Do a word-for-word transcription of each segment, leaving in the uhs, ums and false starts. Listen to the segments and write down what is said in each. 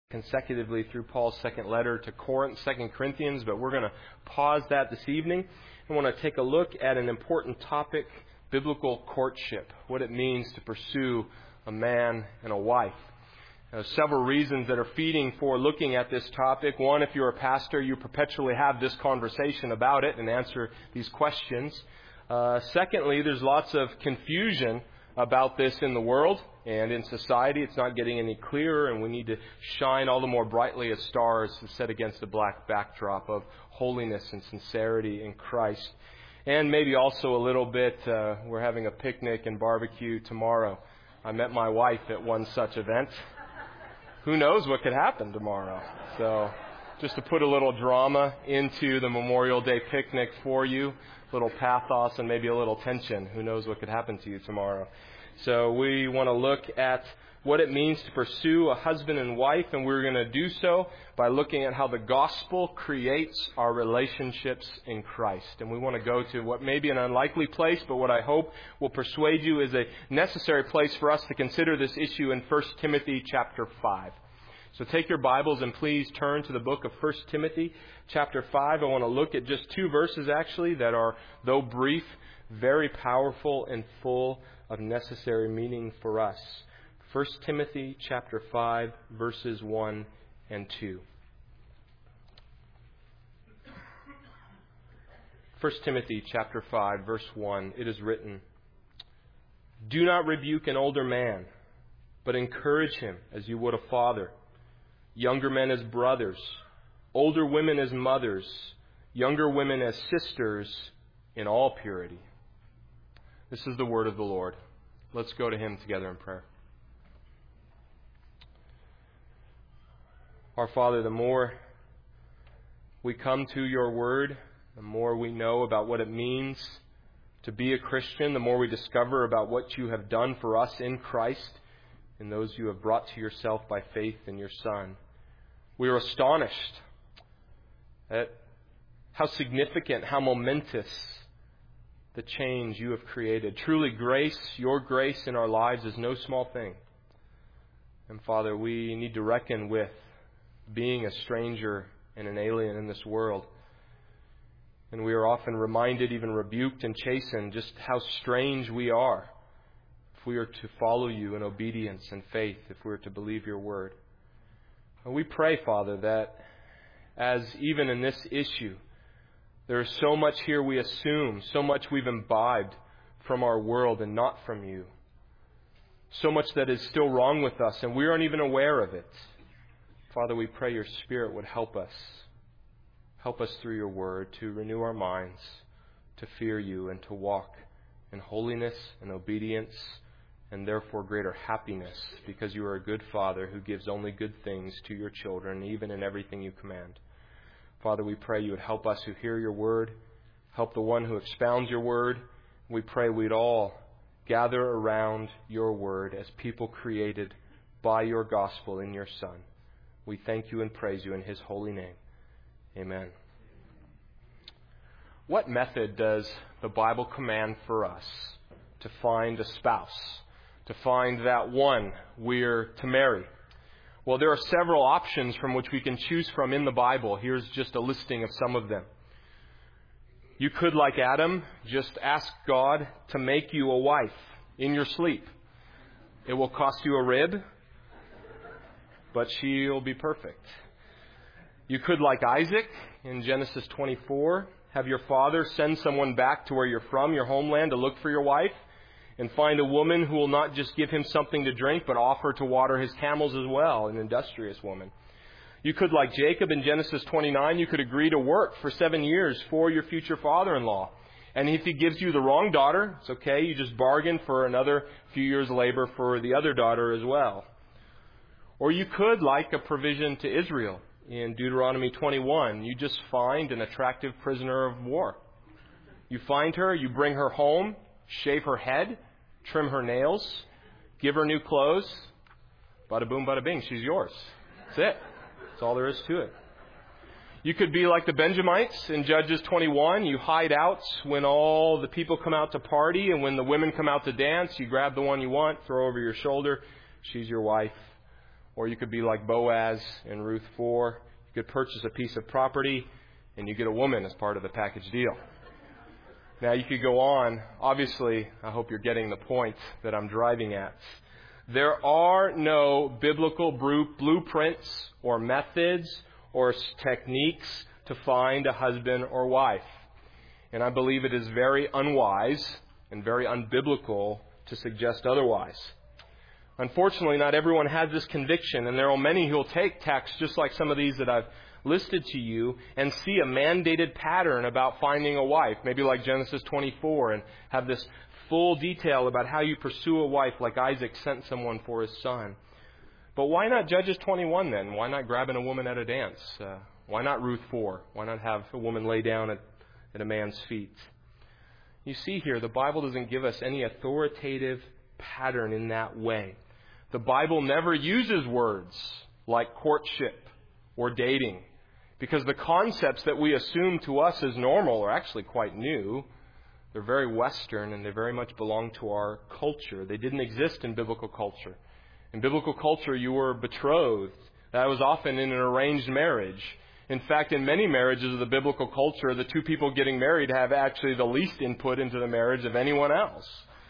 consecutively through Paul's second letter to Corinth, Second Corinthians, but we're going to pause that this evening. I want to take a look at an important topic, biblical courtship, what it means to pursue a man and a wife. There are several reasons that are feeding for looking at this topic. One, if you're a pastor, you perpetually have this conversation about it and answer these questions. Uh, secondly, there's lots of confusion about this in the world and in society. It's not getting any clearer, and we need to shine all the more brightly as stars set against the black backdrop of holiness and sincerity in Christ. And maybe also a little bit, uh, we're having a picnic and barbecue tomorrow. I met my wife at one such event. Who knows what could happen tomorrow? So just to put a little drama into the Memorial Day picnic for you, a little pathos and maybe a little tension. Who knows what could happen to you tomorrow? So we want to look at what it means to pursue a husband and wife, and we're going to do so by looking at how the gospel creates our relationships in Christ. And we want to go to what may be an unlikely place, but what I hope will persuade you is a necessary place for us to consider this issue in First Timothy chapter five. So take your Bibles and please turn to the book of First Timothy chapter five. I want to look at just two verses actually that are, though brief, very powerful and full of necessary meaning for us. First Timothy chapter five, verses one and two. First Timothy chapter five, verse one, it is written, "Do not rebuke an older man, but encourage him as you would a father. Younger men as brothers, older women as mothers, younger women as sisters, in all purity." This is the word of the Lord. Let's go to Him together in prayer. Our Father, the more we come to your word, the more we know about what it means to be a Christian, the more we discover about what you have done for us in Christ and those you have brought to yourself by faith in your Son. We are astonished at how significant, how momentous the change you have created. Truly, grace, your grace in our lives is no small thing. And Father, we need to reckon with being a stranger and an alien in this world. And we are often reminded, even rebuked and chastened, just how strange we are if we are to follow you in obedience and faith, if we are to believe your word. And we pray, Father, that as even in this issue, there is so much here we assume, so much we've imbibed from our world and not from you. So much that is still wrong with us, and we aren't even aware of it. Father, we pray your Spirit would help us. Help us through your word to renew our minds, to fear you, and to walk in holiness and obedience, and therefore greater happiness, because you are a good Father who gives only good things to your children, even in everything you command. Father, we pray you would help us who hear your word, help the one who expounds your word. We pray we'd all gather around your word as people created by your gospel in your Son. We thank you and praise you in his holy name. Amen. What method does the Bible command for us to find a spouse, to find that one we're to marry? Well, there are several options from which we can choose from in the Bible. Here's just a listing of some of them. You could, like Adam, just ask God to make you a wife in your sleep. It will cost you a rib, but she'll be perfect. You could, like Isaac, in Genesis twenty-four, have your father send someone back to where you're from, your homeland, to look for your wife, and find a woman who will not just give him something to drink, but offer to water his camels as well, an industrious woman. You could, like Jacob in Genesis twenty-nine, you could agree to work for seven years for your future father-in-law. And if he gives you the wrong daughter, it's okay, you just bargain for another few years' labor for the other daughter as well. Or you could, like a provision to Israel in Deuteronomy twenty-one, you just find an attractive prisoner of war. You find her, you bring her home, shave her head, trim her nails, give her new clothes. Bada boom, bada bing, she's yours. That's it. That's all there is to it. You could be like the Benjamites in Judges twenty-one. You hide out when all the people come out to party, and when the women come out to dance, you grab the one you want, throw over your shoulder. She's your wife. Or you could be like Boaz in Ruth four. You could purchase a piece of property and you get a woman as part of the package deal. Now, you could go on. Obviously, I hope you're getting the point that I'm driving at. There are no biblical blueprints or methods or techniques to find a husband or wife. And I believe it is very unwise and very unbiblical to suggest otherwise. Unfortunately, not everyone has this conviction, and there are many who will take texts just like some of these that I've listed to you and see a mandated pattern about finding a wife, maybe like Genesis twenty-four, and have this full detail about how you pursue a wife like Isaac sent someone for his son. But why not Judges twenty-one then? Why not grabbing a woman at a dance? Uh, why not Ruth four? Why not have a woman lay down at, at a man's feet? You see here, the Bible doesn't give us any authoritative pattern in that way. The Bible never uses words like courtship or dating, because the concepts that we assume to us as normal are actually quite new. They're very Western, and they very much belong to our culture. They didn't exist in biblical culture. In biblical culture, you were betrothed. That was often in an arranged marriage. In fact, in many marriages of the biblical culture, the two people getting married have actually the least input into the marriage of anyone else.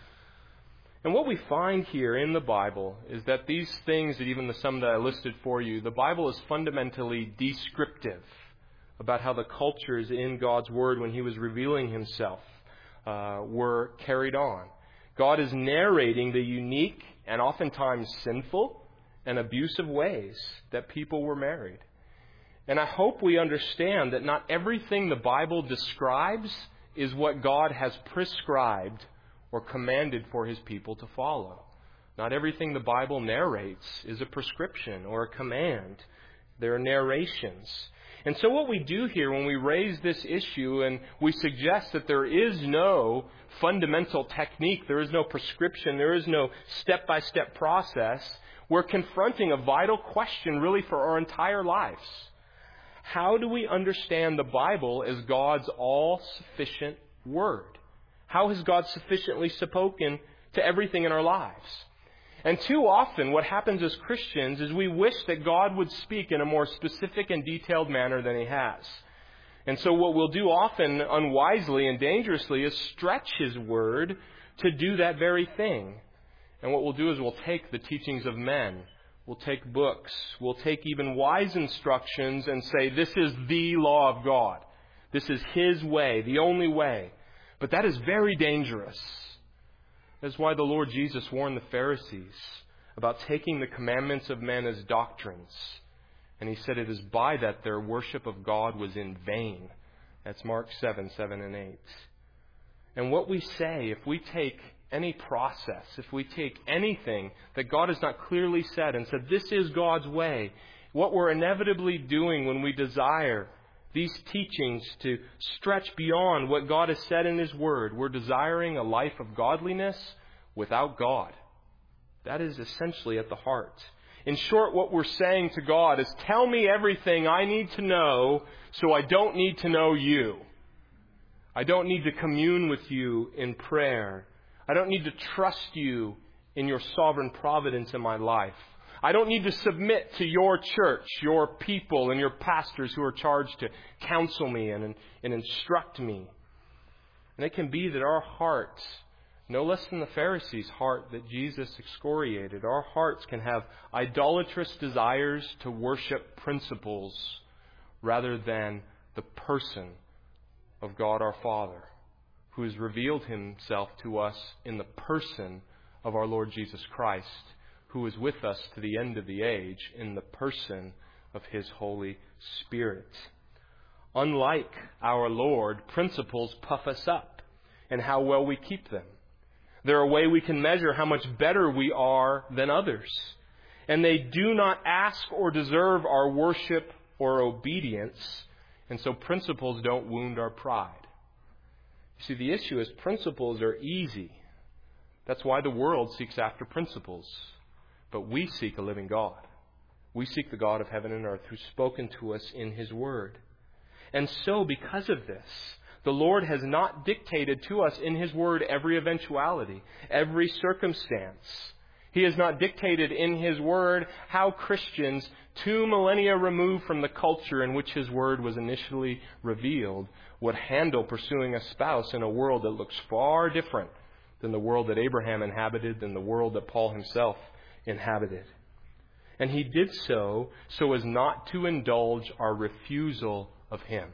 And what we find here in the Bible is that these things, that even the some that I listed for you, the Bible is fundamentally descriptive about how the cultures in God's Word, when He was revealing Himself, uh, were carried on. God is narrating the unique and oftentimes sinful and abusive ways that people were married. And I hope we understand that not everything the Bible describes is what God has prescribed or commanded for His people to follow. Not everything the Bible narrates is a prescription or a command. There are narrations. And so what we do here when we raise this issue and we suggest that there is no fundamental technique, there is no prescription, there is no step-by-step process, we're confronting a vital question really for our entire lives. How do we understand the Bible as God's all-sufficient Word? How has God sufficiently spoken to everything in our lives? And too often what happens as Christians is we wish that God would speak in a more specific and detailed manner than He has. And so what we'll do often unwisely and dangerously is stretch His Word to do that very thing. And what we'll do is we'll take the teachings of men, we'll take books, we'll take even wise instructions and say this is the law of God. This is His way, the only way. But that is very dangerous. That's why the Lord Jesus warned the Pharisees about taking the commandments of men as doctrines. And He said it is by that their worship of God was in vain. That's Mark seven, seven and eight. And what we say, if we take any process, if we take anything that God has not clearly said and said this is God's way, what we're inevitably doing when we desire these teachings to stretch beyond what God has said in His Word, we're desiring a life of godliness without God. That is essentially at the heart. In short, what we're saying to God is, tell me everything I need to know so I don't need to know You. I don't need to commune with You in prayer. I don't need to trust You in Your sovereign providence in my life. I don't need to submit to Your church, Your people, and Your pastors who are charged to counsel me and, and instruct me. And it can be that our hearts, no less than the Pharisees' heart that Jesus excoriated, our hearts can have idolatrous desires to worship principles rather than the person of God our Father, who has revealed Himself to us in the person of our Lord Jesus Christ, who is with us to the end of the age in the person of His Holy Spirit. Unlike our Lord, principles puff us up and how well we keep them. They're a way we can measure how much better we are than others. And they do not ask or deserve our worship or obedience. And so principles don't wound our pride. You see, the issue is principles are easy. That's why the world seeks after principles. But we seek a living God. We seek the God of heaven and earth who's spoken to us in His Word. And so, because of this, the Lord has not dictated to us in His Word every eventuality, every circumstance. He has not dictated in His Word how Christians, two millennia removed from the culture in which His Word was initially revealed, would handle pursuing a spouse in a world that looks far different than the world that Abraham inhabited, than the world that Paul himself inhabited. And He did so so as not to indulge our refusal of Him,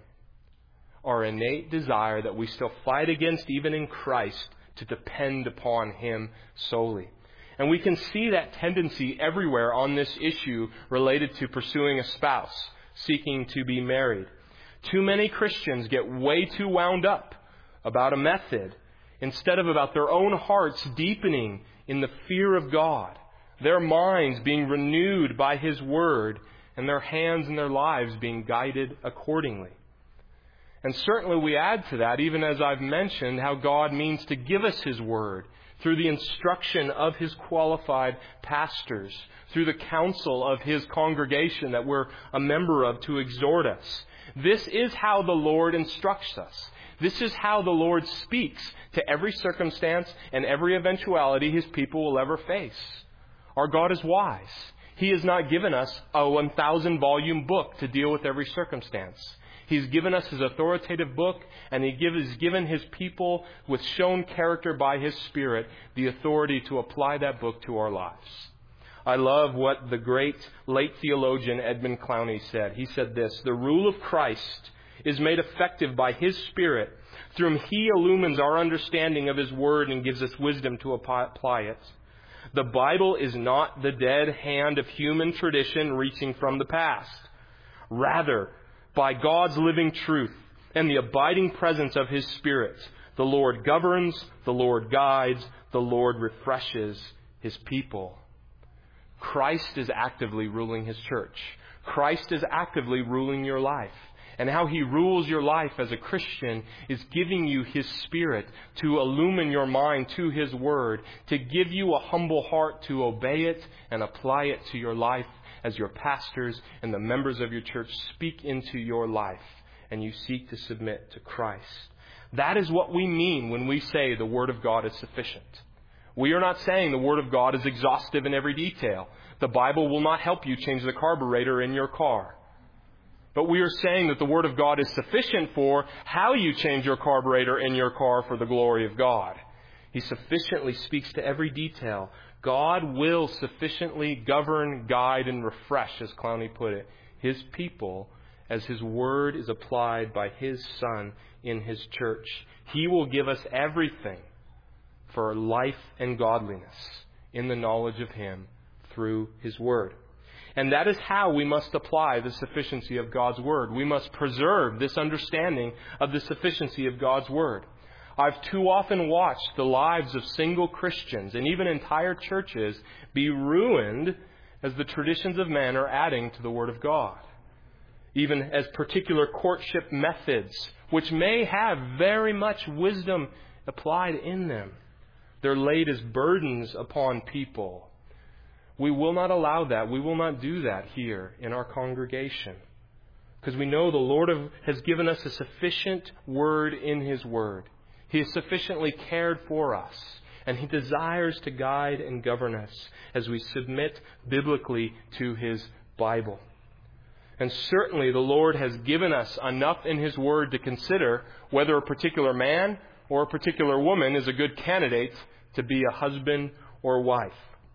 our innate desire that we still fight against even in Christ to depend upon Him solely. And we can see that tendency everywhere on this issue related to pursuing a spouse, seeking to be married. Too many Christians get way too wound up about a method instead of about their own hearts deepening in the fear of God, their minds being renewed by His Word, and their hands and their lives being guided accordingly. And certainly we add to that, even as I've mentioned, how God means to give us His Word through the instruction of His qualified pastors, through the counsel of His congregation that we're a member of to exhort us. This is how the Lord instructs us. This is how the Lord speaks to every circumstance and every eventuality His people will ever face. Our God is wise. He has not given us a one thousand volume book to deal with every circumstance. He's given us His authoritative book, and He has given His people, with shown character by His Spirit, the authority to apply that book to our lives. I love what the great late theologian Edmund Clowney said. He said this: "The rule of Christ is made effective by His Spirit, through whom He illumines our understanding of His Word and gives us wisdom to apply it. The Bible is not the dead hand of human tradition reaching from the past. Rather, by God's living truth and the abiding presence of His Spirit, the Lord governs, the Lord guides, the Lord refreshes His people." Christ is actively ruling His church. Christ is actively ruling your life. And how He rules your life as a Christian is giving you His Spirit to illumine your mind to His Word, to give you a humble heart to obey it and apply it to your life as your pastors and the members of your church speak into your life and you seek to submit to Christ. That is what we mean when we say the Word of God is sufficient. We are not saying the Word of God is exhaustive in every detail. The Bible will not help you change the carburetor in your car. But we are saying that the Word of God is sufficient for how you change your carburetor in your car for the glory of God. He sufficiently speaks to every detail. God will sufficiently govern, guide, and refresh, as Clowney put it, His people as His Word is applied by His Son in His church. He will give us everything for life and godliness in the knowledge of Him through His Word. And that is how we must apply the sufficiency of God's Word. We must preserve this understanding of the sufficiency of God's Word. I've too often watched the lives of single Christians and even entire churches be ruined as the traditions of men are adding to the Word of God. Even as particular courtship methods, which may have very much wisdom applied in them, they're laid as burdens upon people. We will not allow that. We will not do that here in our congregation. Because we know the Lord has given us a sufficient word in His Word. He has sufficiently cared for us. And He desires to guide and govern us as we submit biblically to His Bible. And certainly the Lord has given us enough in His Word to consider whether a particular man or a particular woman is a good candidate to be a husband or wife.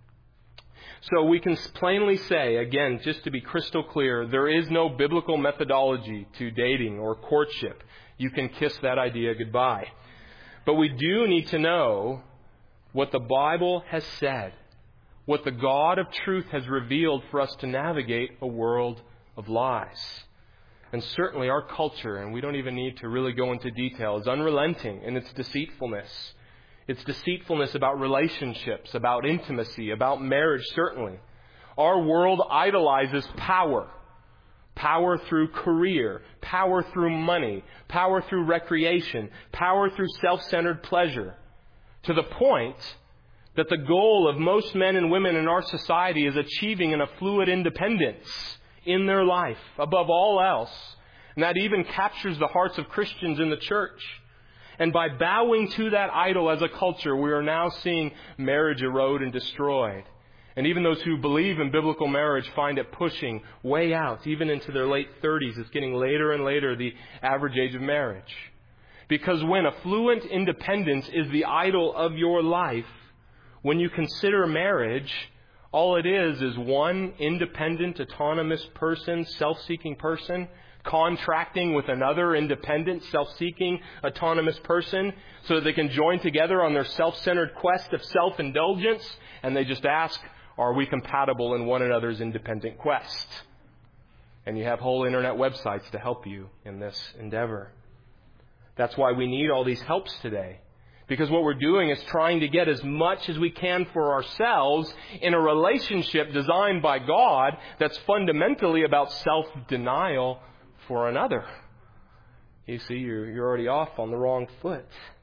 So we can plainly say, again, just to be crystal clear, there is no biblical methodology to dating or courtship. You can kiss that idea goodbye. But we do need to know what the Bible has said, what the God of truth has revealed for us to navigate a world of lies. And certainly our culture, and we don't even need to really go into detail, is unrelenting in its deceitfulness. It's deceitfulness about relationships, about intimacy, about marriage, certainly. Our world idolizes power. Power through career, power through money, power through recreation, power through self-centered pleasure. To the point that the goal of most men and women in our society is achieving an affluent independence in their life, above all else. And that even captures the hearts of Christians in the church. And by bowing to that idol as a culture, we are now seeing marriage erode and destroyed. And even those who believe in biblical marriage find it pushing way out, even into their late thirties. It's getting later and later, the average age of marriage. Because when affluent independence is the idol of your life, when you consider marriage, all it is is one independent, autonomous person, self-seeking person, contracting with another independent, self-seeking, autonomous person so that they can join together on their self-centered quest of self-indulgence, and they just ask, are we compatible in one another's independent quest? And you have whole internet websites to help you in this endeavor. That's why we need all these helps today. Because what we're doing is trying to get as much as we can for ourselves in a relationship designed by God that's fundamentally about self-denial for another. You see, you're, you're already off on the wrong foot.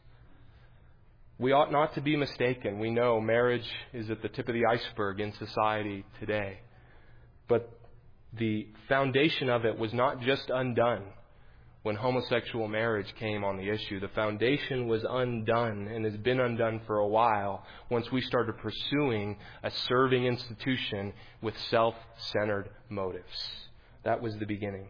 We ought not to be mistaken. We know marriage is at the tip of the iceberg in society today. But the foundation of it was not just undone when homosexual marriage came on the issue. The foundation was undone and has been undone for a while once we started pursuing a serving institution with self-centered motives. That was the beginning.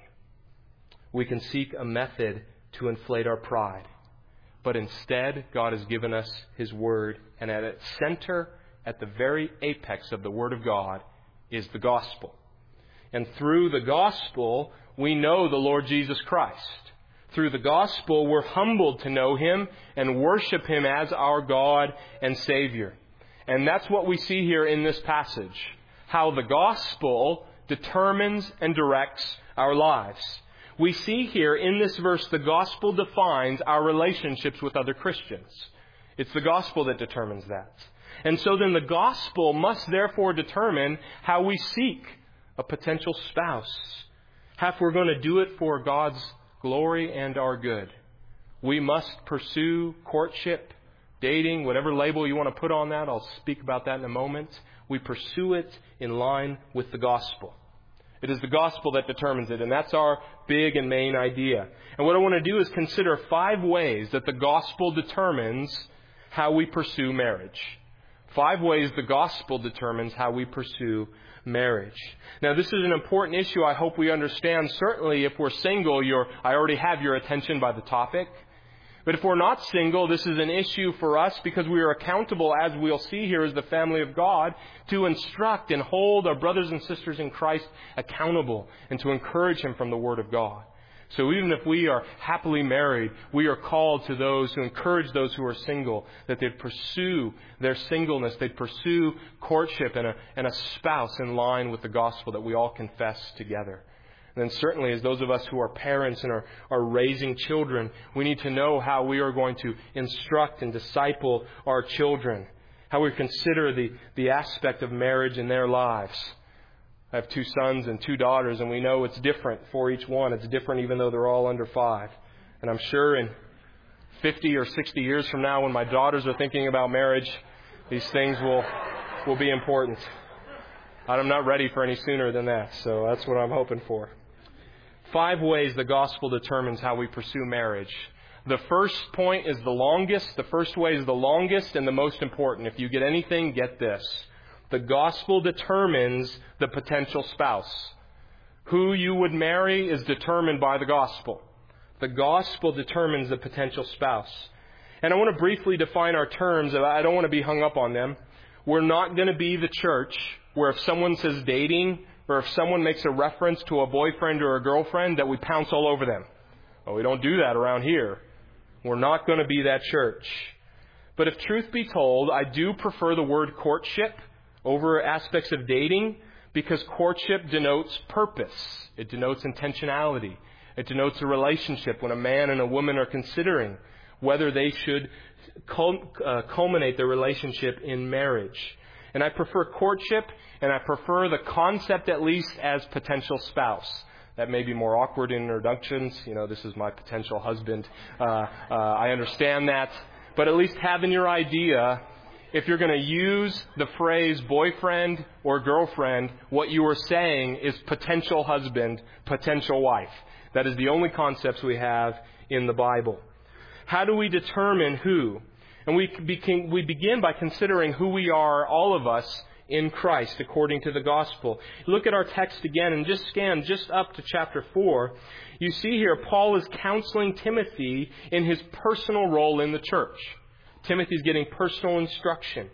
We can seek a method to inflate our pride. But instead, God has given us His Word, and at its center, at the very apex of the Word of God, is the gospel. And through the gospel, we know the Lord Jesus Christ. Through the gospel, we're humbled to know Him and worship Him as our God and Savior. And that's what we see here in this passage. How the gospel determines and directs our lives. We see here in this verse the gospel defines our relationships with other Christians. It's the gospel that determines that. And so then the gospel must therefore determine how we seek a potential spouse. How if we're going to do it for God's glory and our good. We must pursue courtship, dating, whatever label you want to put on that. I'll speak about that in a moment. We pursue it in line with the gospel. It is the gospel that determines it, and that's our big and main idea. And what I want to do is consider five ways that the gospel determines how we pursue marriage. Five ways the gospel determines how we pursue marriage. Now, this is an important issue I hope we understand. Certainly, if we're single, you're, I already have your attention by the topic. But if we're not single, this is an issue for us because we are accountable, as we'll see here as the family of God, to instruct and hold our brothers and sisters in Christ accountable and to encourage Him from the Word of God. So even if we are happily married, we are called to those who encourage those who are single, that they'd pursue their singleness, they'd pursue courtship and a, and a spouse in line with the gospel that we all confess together. And then certainly as those of us who are parents and are, are raising children, we need to know how we are going to instruct and disciple our children, how we consider the, the aspect of marriage in their lives. I have two sons and two daughters, and we know it's different for each one. It's different even though they're all under five. And I'm sure in fifty or sixty years from now, when my daughters are thinking about marriage, these things will will be important. I'm not ready for any sooner than that, so that's what I'm hoping for. Five ways the gospel determines how we pursue marriage. The first point is the longest. The first way is the longest and the most important. If you get anything, get this. The gospel determines the potential spouse. Who you would marry is determined by the gospel. The gospel determines the potential spouse. And I want to briefly define our terms. I don't want to be hung up on them. We're not going to be the church where if someone says dating or if someone makes a reference to a boyfriend or a girlfriend that we pounce all over them. Well, we don't do that around here. We're not going to be that church. But if truth be told, I do prefer the word courtship over aspects of dating because courtship denotes purpose. It denotes intentionality. It denotes a relationship when a man and a woman are considering whether they should culminate their relationship in marriage. And I prefer courtship, and I prefer the concept at least as potential spouse. That may be more awkward in introductions. You know, this is my potential husband. Uh, uh, I understand that. But at least having your idea, if you're going to use the phrase boyfriend or girlfriend, what you are saying is potential husband, potential wife. That is the only concepts we have in the Bible. How do we determine who? And we, begin, we begin by considering who we are, all of us, in Christ, according to the gospel. Look at our text again and just scan just up to chapter four. You see here, Paul is counseling Timothy in his personal role in the church. Timothy's getting personal instruction.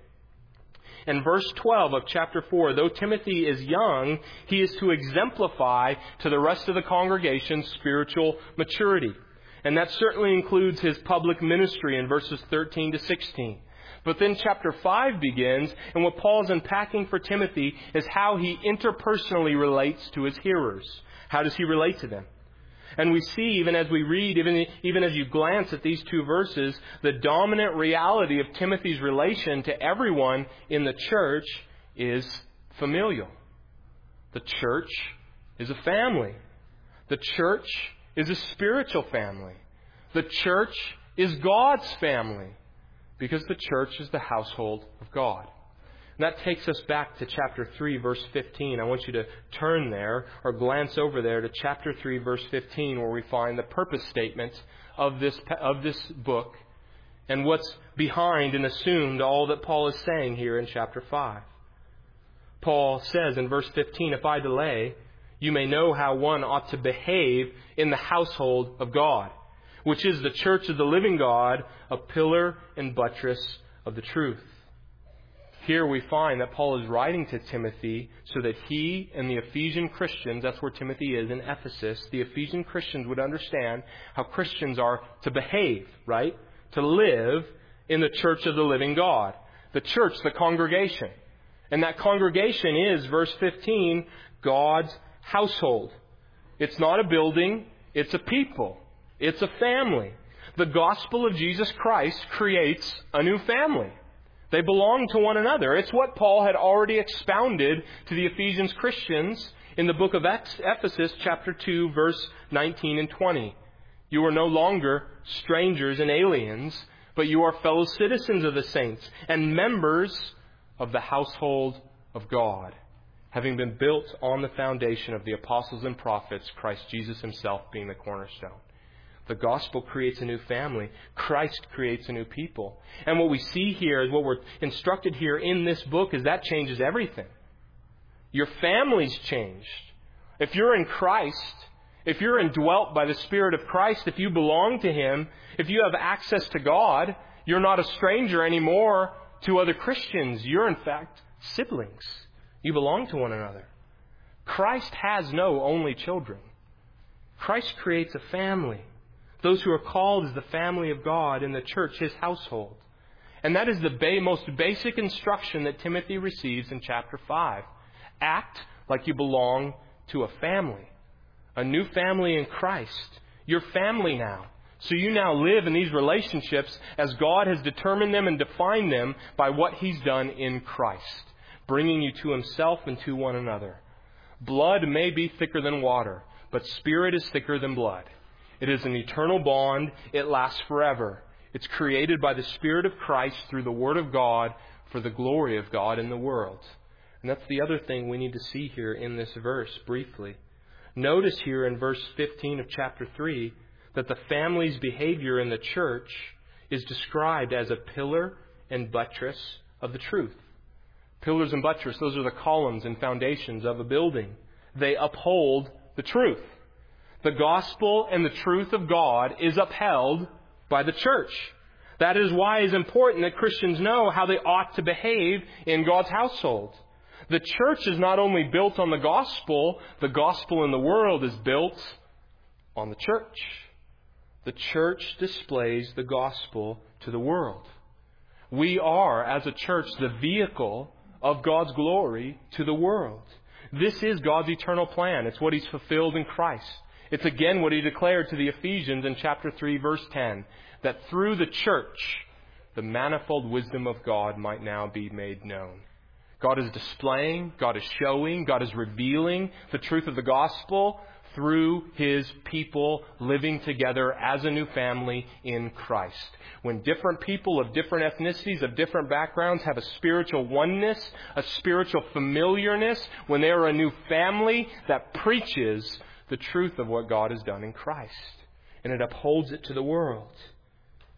And verse twelve of chapter four, though Timothy is young, he is to exemplify to the rest of the congregation spiritual maturity. And that certainly includes his public ministry in verses thirteen to sixteen. But then chapter five begins, and what Paul's unpacking for Timothy is how he interpersonally relates to his hearers. How does he relate to them? And we see, even as we read, even, even as you glance at these two verses, the dominant reality of Timothy's relation to everyone in the church is familial. The church is a family. The church is a spiritual family. The church is God's family, because the church is the household of God. And that takes us back to chapter three, verse fifteen. I want you to turn there or glance over there to chapter three, verse fifteen, where we find the purpose statement of this, of this book and what's behind and assumed all that Paul is saying here in chapter five. Paul says in verse fifteen, "If I delay, you may know how one ought to behave in the household of God, which is the church of the living God, a pillar and buttress of the truth." Here we find that Paul is writing to Timothy so that he and the Ephesian Christians, that's where Timothy is in Ephesus, the Ephesian Christians would understand how Christians are to behave, right? To live in the church of the living God. The church, the congregation. And that congregation is, verse fifteen, God's household. It's not a building, it's a people. It's a family. The gospel of Jesus Christ creates a new family. They belong to one another. It's what Paul had already expounded to the Ephesians Christians in the book of Ephesus, chapter two, verse nineteen and twenty. You are no longer strangers and aliens, but you are fellow citizens of the saints and members of the household of God, having been built on the foundation of the apostles and prophets, Christ Jesus himself being the cornerstone. The gospel creates a new family. Christ creates a new people. And what we see here is what we're instructed here in this book is that changes everything. Your family's changed. If you're in Christ, if you're indwelt by the Spirit of Christ, if you belong to Him, if you have access to God, you're not a stranger anymore to other Christians. You're in fact siblings. You belong to one another. Christ has no only children. Christ creates a family. Those who are called as the family of God in the church, His household. And that is the ba- most basic instruction that Timothy receives in chapter five. Act like you belong to a family. A new family in Christ. You're family now. So you now live in these relationships as God has determined them and defined them by what He's done in Christ, bringing you to Himself and to one another. Blood may be thicker than water, but Spirit is thicker than blood. It is an eternal bond. It lasts forever. It's created by the Spirit of Christ through the Word of God for the glory of God in the world. And that's the other thing we need to see here in this verse briefly. Notice here in verse fifteen of chapter three that the family's behavior in the church is described as a pillar and buttress of the truth. Pillars and buttress, those are the columns and foundations of a building. They uphold the truth. The gospel and the truth of God is upheld by the church. That is why it's important that Christians know how they ought to behave in God's household. The church is not only built on the gospel, the gospel in the world is built on the church. The church displays the gospel to the world. We are, as a church, the vehicle of God's glory to the world. This is God's eternal plan. It's what He's fulfilled in Christ. It's again what He declared to the Ephesians in chapter three, verse ten, that through the church, the manifold wisdom of God might now be made known. God is displaying, God is showing, God is revealing the truth of the gospel through His people living together as a new family in Christ. When different people of different ethnicities, of different backgrounds have a spiritual oneness, a spiritual familiarness, when they are a new family that preaches the truth of what God has done in Christ. And it upholds it to the world.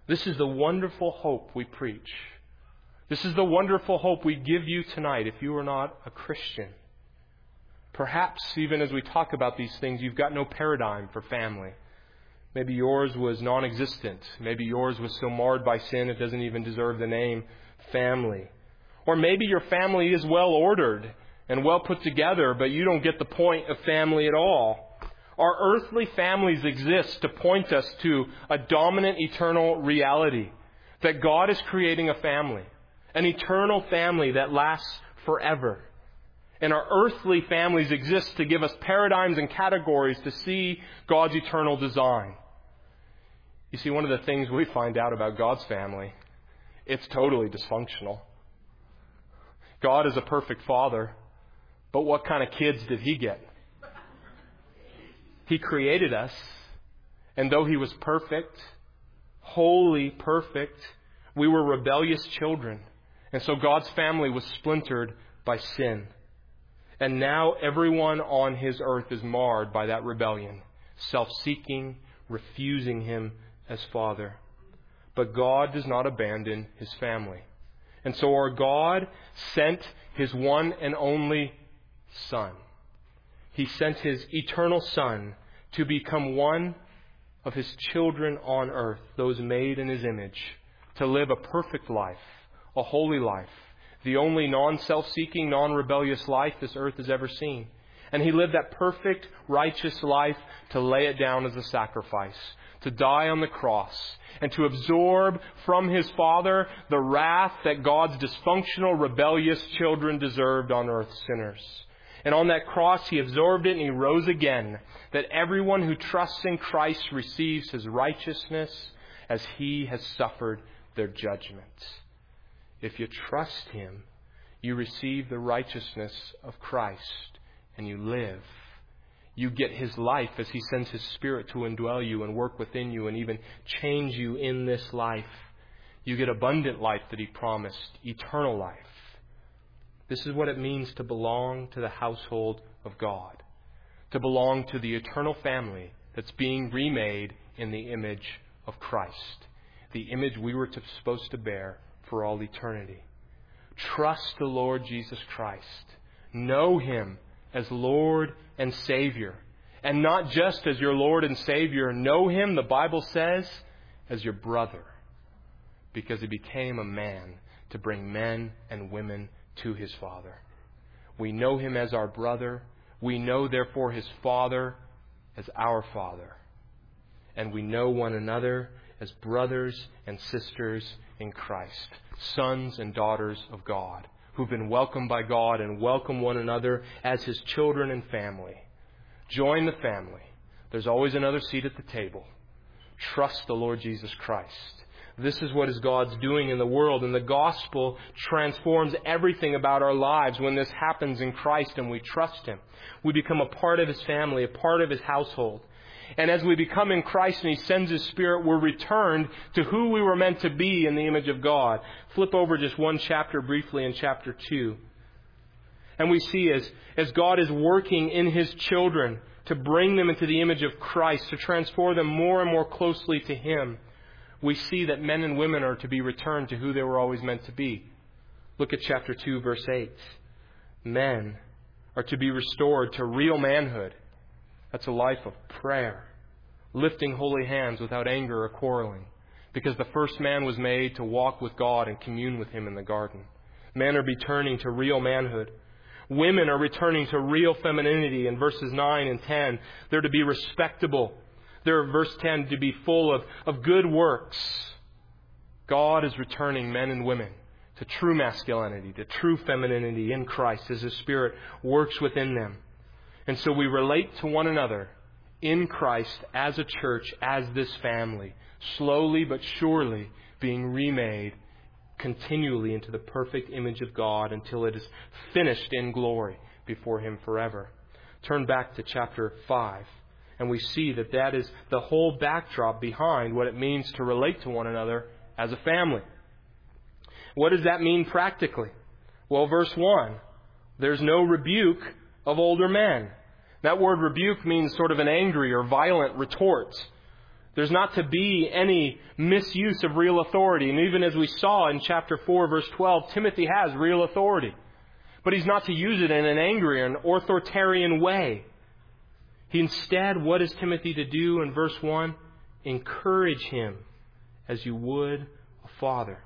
This is the wonderful hope we preach. This is the wonderful hope we give you tonight if you are not a Christian. Perhaps even as we talk about these things, you've got no paradigm for family. Maybe yours was non-existent. Maybe yours was so marred by sin it doesn't even deserve the name family. Or maybe your family is well ordered and well put together, but you don't get the point of family at all. Our earthly families exist to point us to a dominant eternal reality, that God is creating a family, an eternal family that lasts forever. And our earthly families exist to give us paradigms and categories to see God's eternal design. You see, one of the things we find out about God's family, it's totally dysfunctional. God is a perfect father, but what kind of kids did He get? He created us, and though He was perfect, wholly perfect, we were rebellious children. And so God's family was splintered by sin. And now everyone on His earth is marred by that rebellion, self-seeking, refusing Him as Father. But God does not abandon His family. And so our God sent His one and only Son. He sent His eternal Son to become one of His children on earth, those made in His image, to live a perfect life, a holy life, the only non-self-seeking, non-rebellious life this earth has ever seen. And He lived that perfect, righteous life to lay it down as a sacrifice, to die on the cross, and to absorb from His Father the wrath that God's dysfunctional, rebellious children deserved on earth, sinners. And on that cross He absorbed it and He rose again, that everyone who trusts in Christ receives His righteousness as He has suffered their judgment. If you trust Him, you receive the righteousness of Christ and you live. You get His life as He sends His Spirit to indwell you and work within you and even change you in this life. You get abundant life that He promised, eternal life. This is what it means to belong to the household of God, to belong to the eternal family that's being remade in the image of Christ, the image we were to, supposed to bear for all eternity. Trust the Lord Jesus Christ. Know Him as Lord and Savior. And not just as your Lord and Savior. Know Him, the Bible says, as your brother. Because He became a man to bring men and women to His Father. We know Him as our brother. We know, therefore, His Father as our Father. And we know one another as brothers and sisters in Christ, sons and daughters of God, who've been welcomed by God and welcome one another as His children and family. Join the family. There's always another seat at the table. Trust the Lord Jesus Christ. This is what is God's doing in the world, and the gospel transforms everything about our lives when this happens in Christ and we trust Him. We become a part of His family, a part of His household. And as we become in Christ and He sends His Spirit, we're returned to who we were meant to be in the image of God. Flip over just one chapter briefly in chapter two. And we see as, as God is working in His children to bring them into the image of Christ, to transform them more and more closely to Him, we see that men and women are to be returned to who they were always meant to be. Look at chapter two, verse eight. Men are to be restored to real manhood. That's a life of prayer, lifting holy hands without anger or quarreling, because the first man was made to walk with God and commune with Him in the garden. Men are returning to real manhood. Women are returning to real femininity. In verses nine and ten, they're to be respectable. They're, verse ten, to be full of, of good works. God is returning men and women to true masculinity, to true femininity in Christ as His Spirit works within them. And so we relate to one another in Christ as a church, as this family, slowly but surely being remade continually into the perfect image of God until it is finished in glory before Him forever. Turn back to chapter five, and we see that that is the whole backdrop behind what it means to relate to one another as a family. What does that mean practically? Well, verse one, there's no rebuke of older men. That word rebuke means sort of an angry or violent retort. There's not to be any misuse of real authority. And even as we saw in chapter four, verse twelve, Timothy has real authority. But he's not to use it in an angry or an authoritarian way. He instead, what is Timothy to do in verse one? Encourage him as you would a father.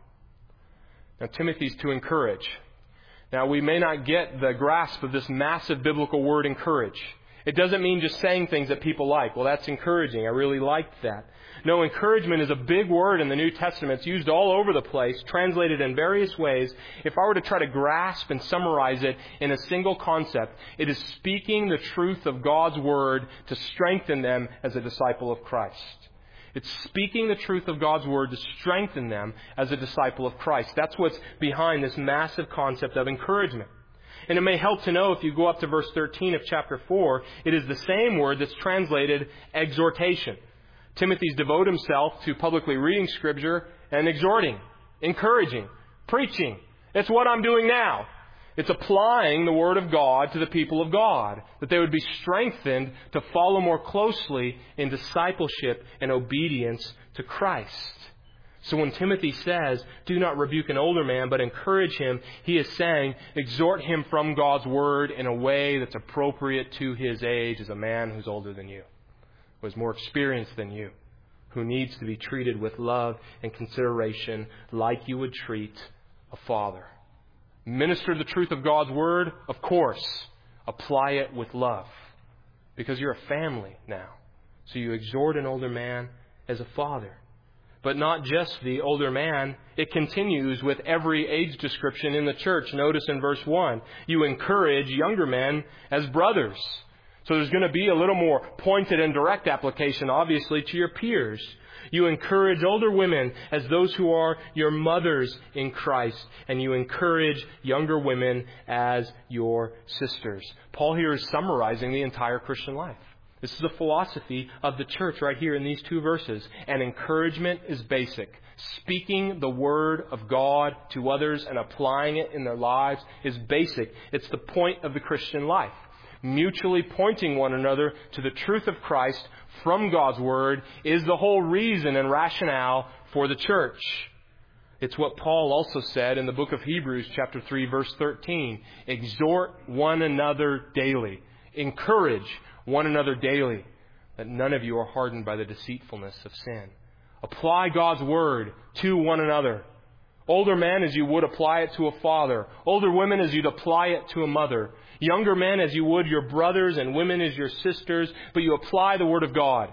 Now, Timothy's to encourage. Now, we may not get the grasp of this massive biblical word encourage. It doesn't mean just saying things that people like. Well, that's encouraging. I really liked that. No, encouragement is a big word in the New Testament. It's used all over the place, translated in various ways. If I were to try to grasp and summarize it in a single concept, it is speaking the truth of God's Word to strengthen them as a disciple of Christ. It's speaking the truth of God's Word to strengthen them as a disciple of Christ. That's what's behind this massive concept of encouragement. And it may help to know if you go up to verse thirteen of chapter four, it is the same word that's translated exhortation. Timothy's devote himself to publicly reading Scripture and exhorting, encouraging, preaching. It's what I'm doing now. It's applying the Word of God to the people of God, that they would be strengthened to follow more closely in discipleship and obedience to Christ. So when Timothy says, do not rebuke an older man, but encourage him, he is saying, exhort him from God's Word in a way that's appropriate to his age as a man who's older than you, who has more experience than you, who needs to be treated with love and consideration like you would treat a father. Minister the truth of God's Word, of course. Apply it with love, because you're a family now. So you exhort an older man as a father. But not just the older man. It continues with every age description in the church. Notice in verse one, you encourage younger men as brothers. So there's going to be a little more pointed and direct application, obviously, to your peers. You encourage older women as those who are your mothers in Christ. And you encourage younger women as your sisters. Paul here is summarizing the entire Christian life. This is the philosophy of the church right here in these two verses. And encouragement is basic. Speaking the Word of God to others and applying it in their lives is basic. It's the point of the Christian life. Mutually pointing one another to the truth of Christ from God's Word is the whole reason and rationale for the church. It's what Paul also said in the book of Hebrews chapter three verse thirteen. Exhort one another daily. Encourage one another daily, that none of you are hardened by the deceitfulness of sin. Apply God's Word to one another. Older men as you would apply it to a father. Older women as you'd apply it to a mother. Younger men as you would your brothers, and women as your sisters. But you apply the Word of God.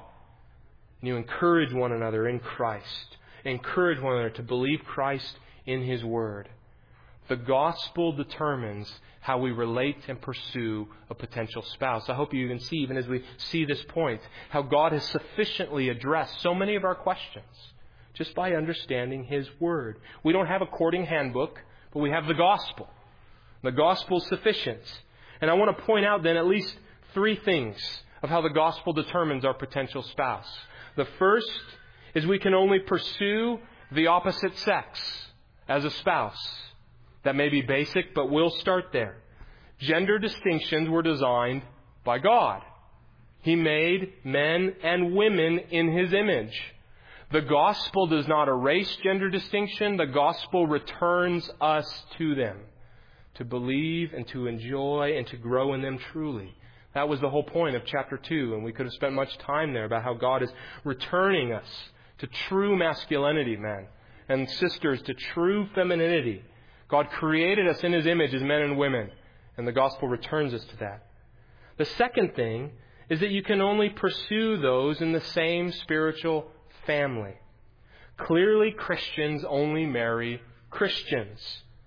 And you encourage one another in Christ. Encourage one another to believe Christ in His Word. The gospel determines how we relate and pursue a potential spouse. I hope you can see, even as we see this point, how God has sufficiently addressed so many of our questions just by understanding His Word. We don't have a courting handbook, but we have the gospel. The gospel is sufficient. And I want to point out then at least three things of how the gospel determines our potential spouse. The first is we can only pursue the opposite sex as a spouse. That may be basic, but we'll start there. Gender distinctions were designed by God. He made men and women in His image. The gospel does not erase gender distinction. The gospel returns us to them, to believe and to enjoy and to grow in them truly. That was the whole point of chapter two, and we could have spent much time there about how God is returning us to true masculinity, men, and sisters to true femininity. God created us in His image as men and women, and the gospel returns us to that. The second thing is that you can only pursue those in the same spiritual family. Clearly, Christians only marry Christians.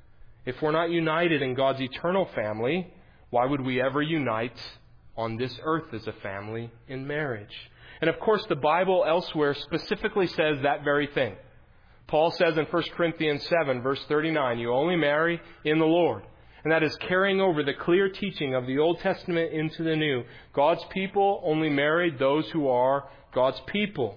If we're not united in God's eternal family, why would we ever unite on this earth as a family in marriage? And of course, the Bible elsewhere specifically says that very thing. Paul says in First Corinthians seven, verse thirty-nine, you only marry in the Lord. And that is carrying over the clear teaching of the Old Testament into the New. God's people only married those who are God's people.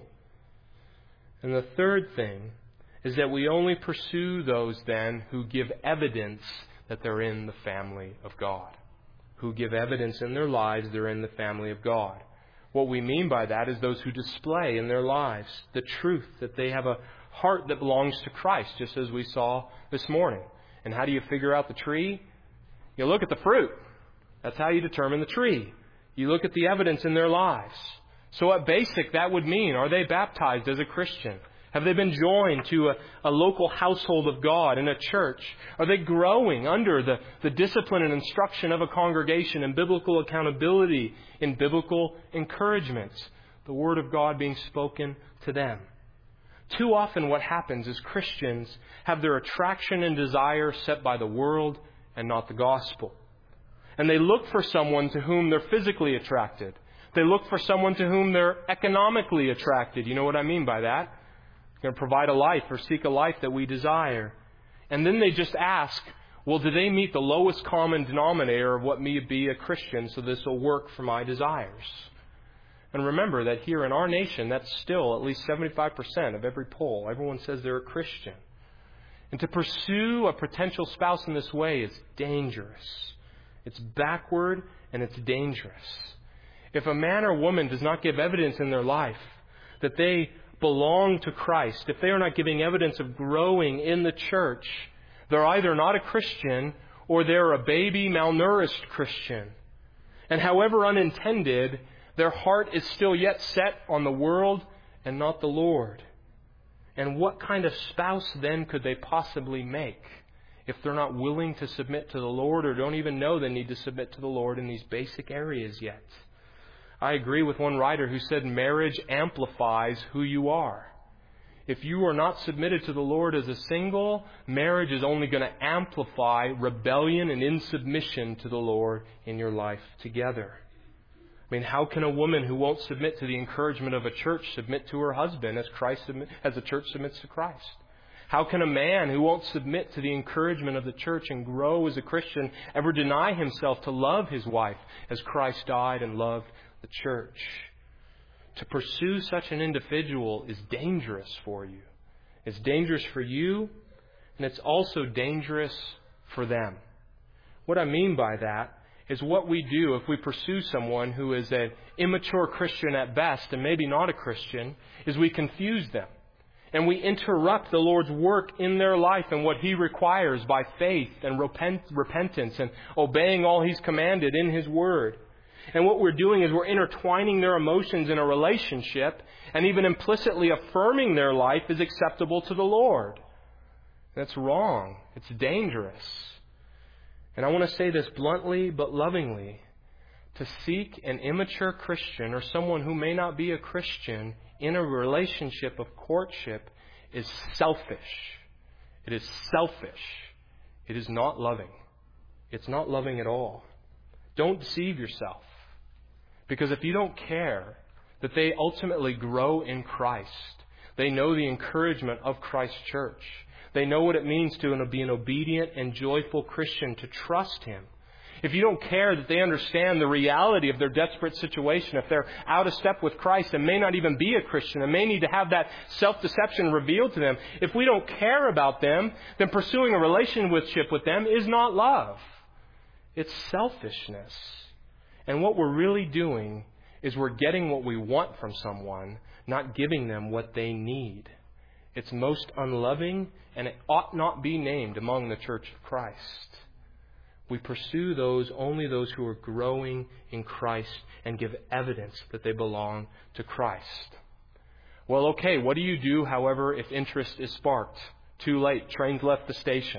And the third thing is that we only pursue those then who give evidence that they're in the family of God. Who give evidence in their lives they're in the family of God. What we mean by that is those who display in their lives the truth, that they have a heart that belongs to Christ, just as we saw this morning. And how do you figure out the tree? You look at the fruit. That's how you determine the tree. You look at the evidence in their lives. So at basic, that would mean, are they baptized as a Christian? Have they been joined to a, a local household of God in a church? Are they growing under the, the discipline and instruction of a congregation and biblical accountability in biblical encouragement? The Word of God being spoken to them. Too often what happens is Christians have their attraction and desire set by the world and not the gospel. And they look for someone to whom they're physically attracted. They look for someone to whom they're economically attracted. You know what I mean by that? Going to provide a life or seek a life that we desire. And then they just ask, well, do they meet the lowest common denominator of what may be a Christian, so this will work for my desires? And remember that here in our nation, that's still at least seventy-five percent of every poll. Everyone says they're a Christian. And to pursue a potential spouse in this way is dangerous. It's backward and it's dangerous. If a man or woman does not give evidence in their life that they belong to Christ, if they are not giving evidence of growing in the church, they're either not a Christian or they're a baby, malnourished Christian. And however unintended, their heart is still yet set on the world and not the Lord. And what kind of spouse then could they possibly make if they're not willing to submit to the Lord or don't even know they need to submit to the Lord in these basic areas yet? I agree with one writer who said marriage amplifies who you are. If you are not submitted to the Lord as a single, marriage is only going to amplify rebellion and insubmission to the Lord in your life together. I mean, how can a woman who won't submit to the encouragement of a church submit to her husband as Christ submit, as the church submits to Christ? How can a man who won't submit to the encouragement of the church and grow as a Christian ever deny himself to love his wife as Christ died and loved the church? To pursue such an individual is dangerous for you. It's dangerous for you, and it's also dangerous for them. What I mean by that is what we do if we pursue someone who is an immature Christian at best and maybe not a Christian, is we confuse them. And we interrupt the Lord's work in their life and what He requires by faith and repent, repentance and obeying all He's commanded in His Word. And what we're doing is we're intertwining their emotions in a relationship and even implicitly affirming their life is acceptable to the Lord. That's wrong. It's dangerous. And I want to say this bluntly but lovingly. To seek an immature Christian or someone who may not be a Christian in a relationship of courtship is selfish. It is selfish. It is not loving. It's not loving at all. Don't deceive yourself. Because if you don't care that they ultimately grow in Christ, they know the encouragement of Christ's church. They know what it means to be an obedient and joyful Christian, to trust Him. If you don't care that they understand the reality of their desperate situation, if they're out of step with Christ and may not even be a Christian and may need to have that self-deception revealed to them, if we don't care about them, then pursuing a relationship with them is not love. It's selfishness. And what we're really doing is we're getting what we want from someone, not giving them what they need. It's most unloving, and it ought not be named among the church of Christ. We pursue those, only those who are growing in Christ and give evidence that they belong to Christ. Well, okay, what do you do, however, if interest is sparked? Too late, train's left the station.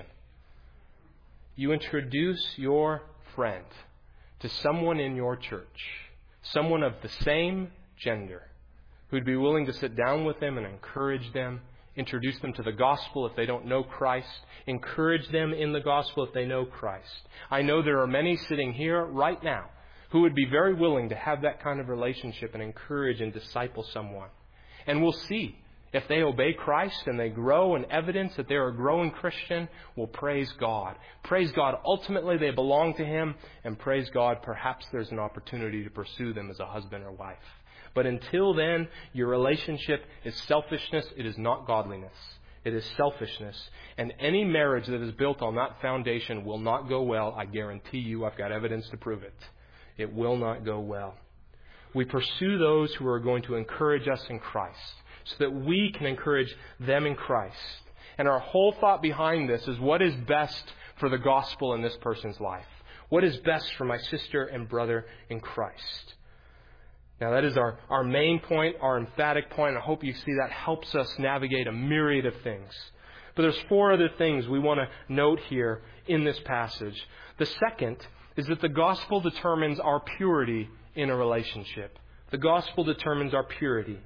You introduce your friend to someone in your church, someone of the same gender, who'd be willing to sit down with them and encourage them, introduce them to the gospel if they don't know Christ, encourage them in the gospel if they know Christ. I know there are many sitting here right now who would be very willing to have that kind of relationship and encourage and disciple someone. And we'll see. If they obey Christ and they grow in evidence that they're a growing Christian, we'll praise God. Praise God. Ultimately, they belong to Him. And praise God, perhaps there's an opportunity to pursue them as a husband or wife. But until then, your relationship is selfishness. It is not godliness. It is selfishness. And any marriage that is built on that foundation will not go well. I guarantee you, I've got evidence to prove it. It will not go well. We pursue those who are going to encourage us in Christ so that we can encourage them in Christ. And our whole thought behind this is what is best for the gospel in this person's life? What is best for my sister and brother in Christ? Now that is our, our main point, our emphatic point. I hope you see that helps us navigate a myriad of things. But there's four other things we want to note here in this passage. The second is that the gospel determines our purity in a relationship. The gospel determines our purity.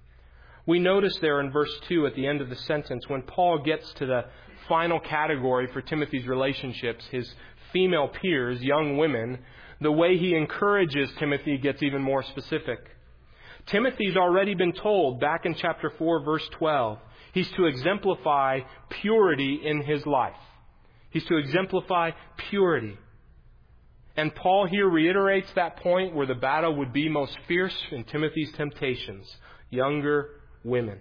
We notice there in verse two at the end of the sentence, when Paul gets to the final category for Timothy's relationships, his female peers, young women, the way he encourages Timothy gets even more specific. Timothy's already been told back in chapter four, verse twelve, he's to exemplify purity in his life. He's to exemplify purity. And Paul here reiterates that point where the battle would be most fierce in Timothy's temptations, younger women.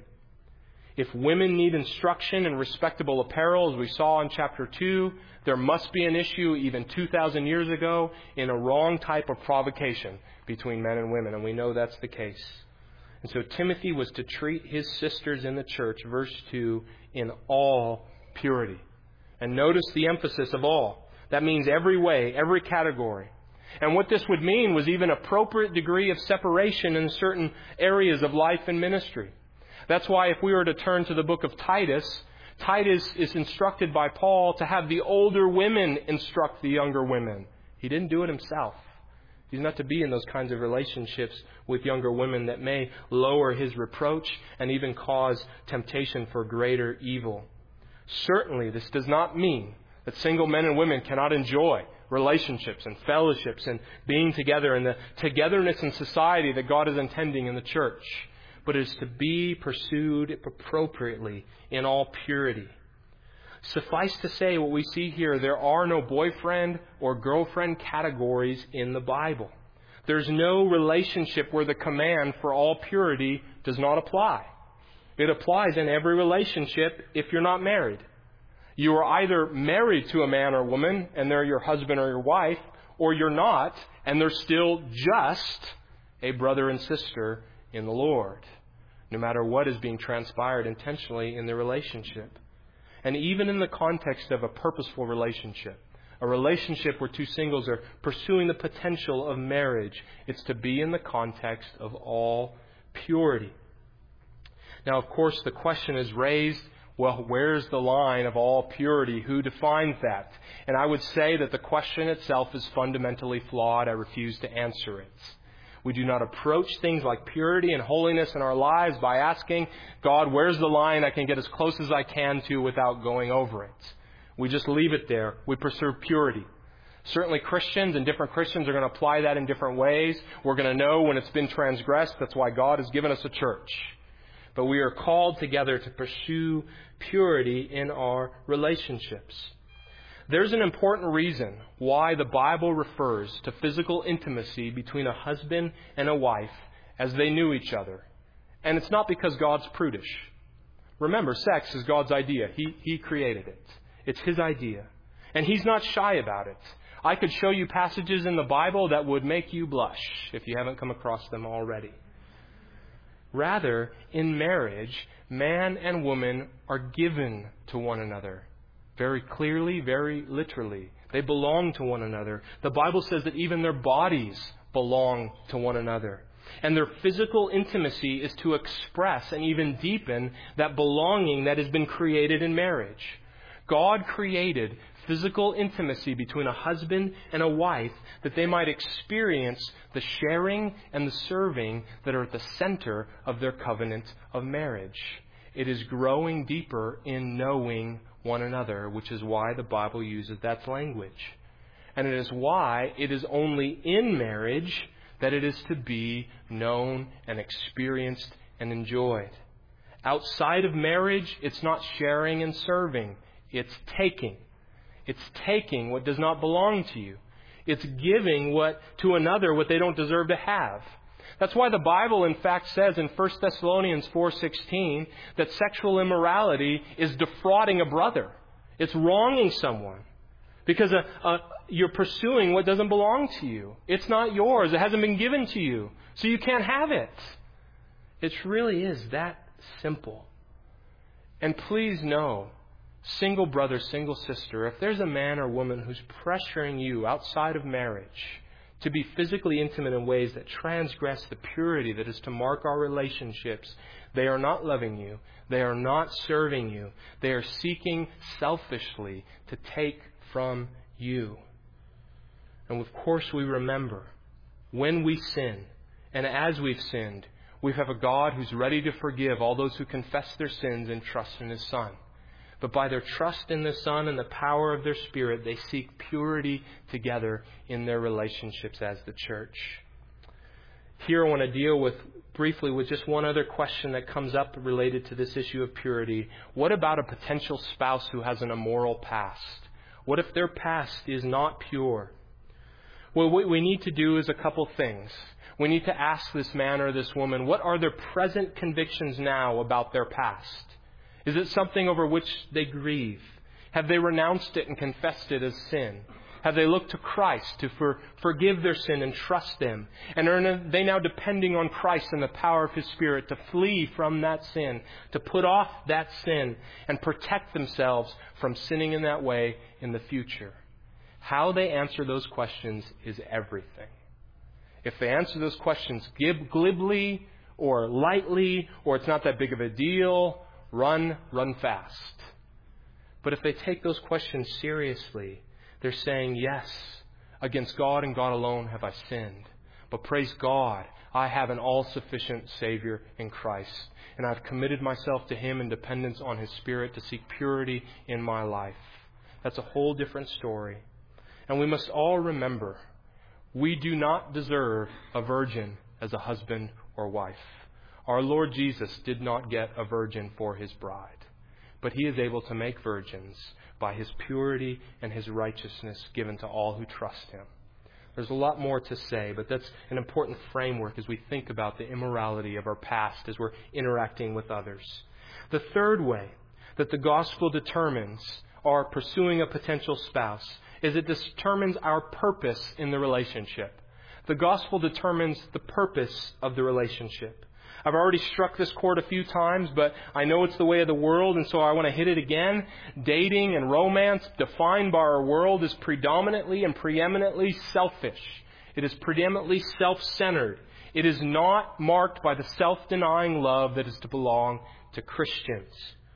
If women need instruction in respectable apparel, as we saw in chapter two, there must be an issue even two thousand years ago in a wrong type of provocation between men and women, and we know that's the case. And so Timothy was to treat his sisters in the church, verse two, in all purity. And notice the emphasis of all. That means every way, every category. And what this would mean was even appropriate degree of separation in certain areas of life and ministry. That's why if we were to turn to the book of Titus, Titus is instructed by Paul to have the older women instruct the younger women. He didn't do it himself. He's not to be in those kinds of relationships with younger women that may lower his reproach and even cause temptation for greater evil. Certainly, this does not mean that single men and women cannot enjoy relationships and fellowships and being together and the togetherness in society that God is intending in the church. But it is to be pursued appropriately in all purity. Suffice to say, what we see here, there are no boyfriend or girlfriend categories in the Bible. There's no relationship where the command for all purity does not apply. It applies in every relationship if you're not married. You are either married to a man or woman, and they're your husband or your wife, or you're not, and they're still just a brother and sister in the Lord, no matter what is being transpired intentionally in the relationship. And even in the context of a purposeful relationship, a relationship where two singles are pursuing the potential of marriage, it's to be in the context of all purity. Now, of course, the question is raised, well, where's the line of all purity? Who defines that? And I would say that the question itself is fundamentally flawed. I refuse to answer it. We do not approach things like purity and holiness in our lives by asking, God, where's the line I can get as close as I can to without going over it? We just leave it there. We pursue purity. Certainly Christians and different Christians are going to apply that in different ways. We're going to know when it's been transgressed. That's why God has given us a church. But we are called together to pursue purity in our relationships. There's an important reason why the Bible refers to physical intimacy between a husband and a wife as they knew each other. And it's not because God's prudish. Remember, sex is God's idea. He, he created it. It's His idea. And He's not shy about it. I could show you passages in the Bible that would make you blush if you haven't come across them already. Rather, in marriage, man and woman are given to one another. Very clearly, very literally. They belong to one another. The Bible says that even their bodies belong to one another. And their physical intimacy is to express and even deepen that belonging that has been created in marriage. God created physical intimacy between a husband and a wife that they might experience the sharing and the serving that are at the center of their covenant of marriage. It is growing deeper in knowing one another, which is why the Bible uses that language. And it is why it is only in marriage that it is to be known and experienced and enjoyed. Outside of marriage, it's not sharing and serving. It's taking. It's taking what does not belong to you. It's giving what to another what they don't deserve to have. That's why the Bible, in fact, says in First Thessalonians four sixteen that sexual immorality is defrauding a brother. It's wronging someone. Because uh, uh, you're pursuing what doesn't belong to you. It's not yours. It hasn't been given to you. So you can't have it. It really is that simple. And please know, single brother, single sister, if there's a man or woman who's pressuring you outside of marriage to be physically intimate in ways that transgress the purity that is to mark our relationships, they are not loving you. They are not serving you. They are seeking selfishly to take from you. And of course we remember, when we sin, and as we've sinned, we have a God who's ready to forgive all those who confess their sins and trust in His Son. But by their trust in the Son and the power of their Spirit, they seek purity together in their relationships as the church. Here I want to deal with briefly with just one other question that comes up related to this issue of purity. What about a potential spouse who has an immoral past? What if their past is not pure? Well, what we need to do is a couple things. We need to ask this man or this woman, what are their present convictions now about their past? Is it something over which they grieve? Have they renounced it and confessed it as sin? Have they looked to Christ to for, forgive their sin and trust Him? And are they now depending on Christ and the power of His Spirit to flee from that sin, to put off that sin and protect themselves from sinning in that way in the future? How they answer those questions is everything. If they answer those questions glibly or lightly, or it's not that big of a deal, run, run fast. But if they take those questions seriously, they're saying, yes, against God and God alone have I sinned. But praise God, I have an all-sufficient Savior in Christ. And I've committed myself to Him in dependence on His Spirit to seek purity in my life. That's a whole different story. And we must all remember, we do not deserve a virgin as a husband or wife. Our Lord Jesus did not get a virgin for His bride. But He is able to make virgins by His purity and His righteousness given to all who trust Him. There's a lot more to say, but that's an important framework as we think about the immorality of our past as we're interacting with others. The third way that the gospel determines our pursuing a potential spouse is it determines our purpose in the relationship. The gospel determines the purpose of the relationship. I've already struck this chord a few times, but I know it's the way of the world, and so I want to hit it again. Dating and romance, defined by our world, is predominantly and preeminently selfish. It is preeminently self-centered. It is not marked by the self-denying love that is to belong to Christians.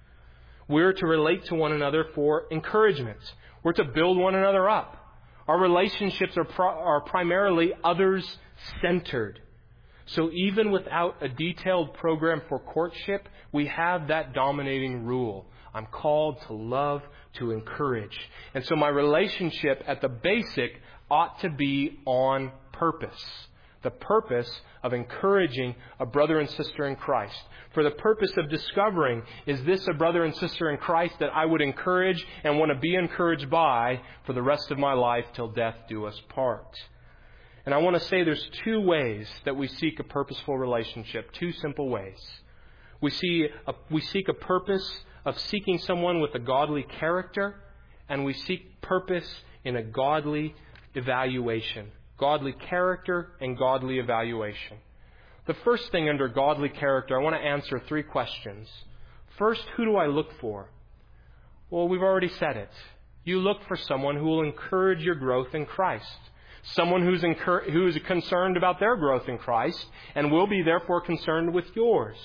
We're to relate to one another for encouragement. We're to build one another up. Our relationships are, pro- are primarily others-centered. So even without a detailed program for courtship, we have that dominating rule. I'm called to love, to encourage. And so my relationship at the basic ought to be on purpose. The purpose of encouraging a brother and sister in Christ. For the purpose of discovering, is this a brother and sister in Christ that I would encourage and want to be encouraged by for the rest of my life till death do us part? And I want to say there's two ways that we seek a purposeful relationship. Two simple ways. We see a, we seek a purpose of seeking someone with a godly character, and we seek purpose in a godly evaluation. Godly character and godly evaluation. The first thing under godly character, I want to answer three questions. First, who do I look for? Well, we've already said it. You look for someone who will encourage your growth in Christ. Someone who's incur- who is concerned about their growth in Christ and will be therefore concerned with yours.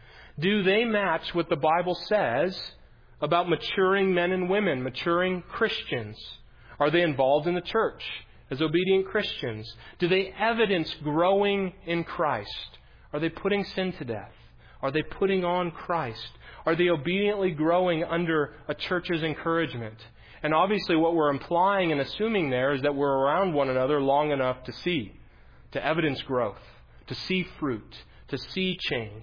Do they match what the Bible says about maturing men and women, maturing Christians? Are they involved in the church as obedient Christians? Do they evidence growing in Christ? Are they putting sin to death? Are they putting on Christ? Are they obediently growing under a church's encouragement? And obviously what we're implying and assuming there is that we're around one another long enough to see, to evidence growth, to see fruit, to see change.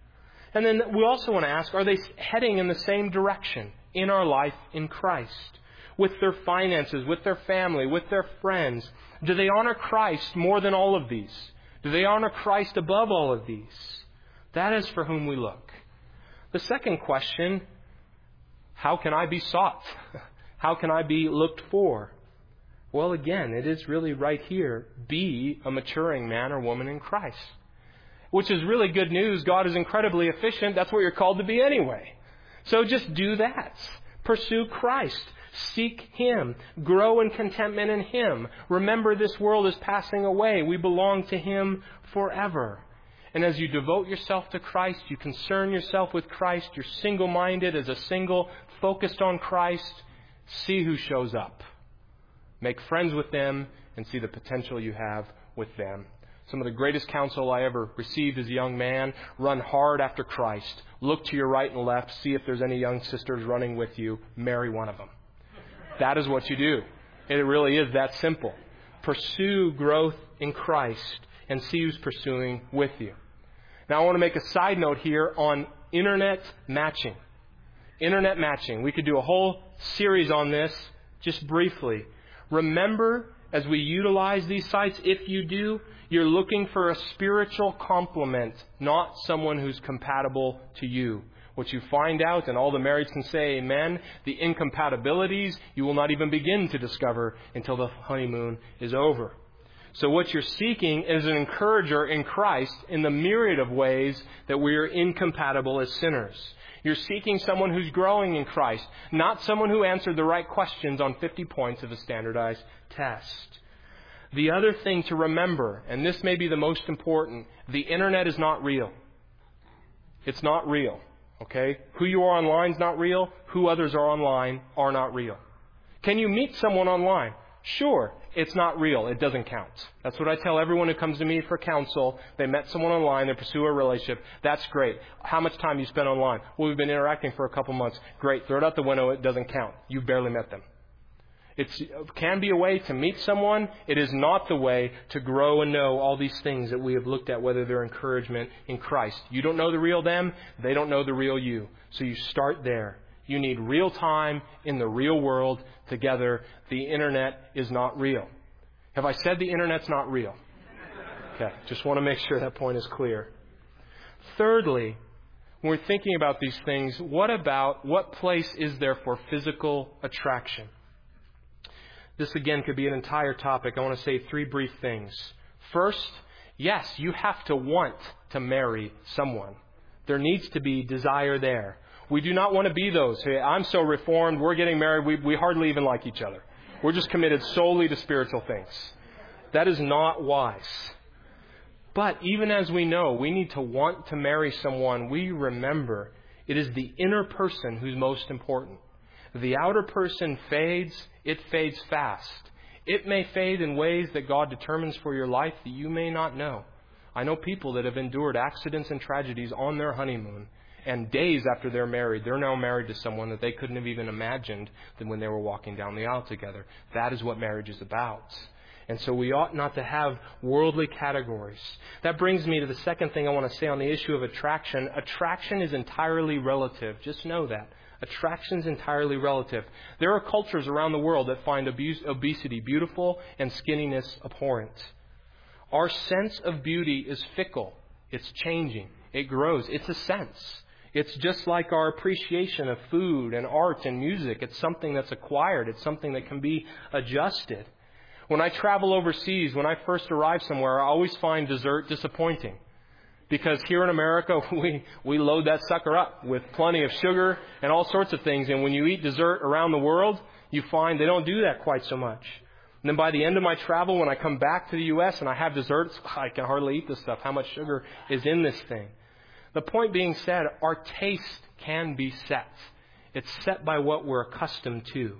And then we also want to ask, are they heading in the same direction in our life in Christ? With their finances, with their family, with their friends? Do they honor Christ more than all of these? Do they honor Christ above all of these? That is for whom we look. The second question, how can I be sought? How can I be looked for? Well, again, it is really right here. Be a maturing man or woman in Christ. Which is really good news. God is incredibly efficient. That's what you're called to be anyway. So just do that. Pursue Christ. Seek Him. Grow in contentment in Him. Remember, this world is passing away. We belong to Him forever. And as you devote yourself to Christ, you concern yourself with Christ, you're single-minded as a single, focused on Christ, see who shows up. Make friends with them and see the potential you have with them. Some of the greatest counsel I ever received as a young man: run hard after Christ. Look to your right and left. See if there's any young sisters running with you. Marry one of them. That is what you do. It really is that simple. Pursue growth in Christ and see who's pursuing with you. Now I want to make a side note here on internet matching. Internet matching. We could do a whole series on this just briefly. Remember, as we utilize these sites, if you do, you're looking for a spiritual complement, not someone who's compatible to you. What you find out, and all the marrieds can say amen, the incompatibilities you will not even begin to discover until the honeymoon is over. So what you're seeking is an encourager in Christ in the myriad of ways that we are incompatible as sinners. You're seeking someone who's growing in Christ, not someone who answered the right questions on fifty points of a standardized test. The other thing to remember, and this may be the most important, the internet is not real. It's not real. Okay? Who you are online is not real. Who others are online are not real. Can you meet someone online? Sure. It's not real. It doesn't count. That's what I tell everyone who comes to me for counsel. They met someone online. They pursue a relationship. That's great. How much time you spend online? Well, we've been interacting for a couple months. Great. Throw it out the window. It doesn't count. You barely met them. It can be a way to meet someone. It is not the way to grow and know all these things that we have looked at, whether they're encouragement in Christ. You don't know the real them. They don't know the real you. So you start there. You need real time in the real world together. The internet is not real. Have I said the internet's not real? Okay, just want to make sure that point is clear. Thirdly, when we're thinking about these things, what about, what place is there for physical attraction? This again could be an entire topic. I want to say three brief things. First, yes, you have to want to marry someone. There needs to be desire there. We do not want to be those. Hey, I'm so reformed, we're getting married, we, we hardly even like each other. We're just committed solely to spiritual things. That is not wise. But even as we know, we need to want to marry someone, we remember it is the inner person who's most important. The outer person fades, it fades fast. It may fade in ways that God determines for your life that you may not know. I know people that have endured accidents and tragedies on their honeymoon, and days after they're married, they're now married to someone that they couldn't have even imagined than when they were walking down the aisle together. That is what marriage is about. And so we ought not to have worldly categories. That brings me to the second thing I want to say on the issue of attraction. Attraction is entirely relative. Just know that. Attraction is entirely relative. There are cultures around the world that find obese- obesity beautiful and skinniness abhorrent. Our sense of beauty is fickle. It's changing. It grows. It's a sense. It's just like our appreciation of food and art and music. It's something that's acquired. It's something that can be adjusted. When I travel overseas, when I first arrive somewhere, I always find dessert disappointing. Because here in America, we, we load that sucker up with plenty of sugar and all sorts of things. And when you eat dessert around the world, you find they don't do that quite so much. And then by the end of my travel, when I come back to the U S and I have desserts, I can hardly eat this stuff. How much sugar is in this thing? The point being said, our taste can be set. It's set by what we're accustomed to.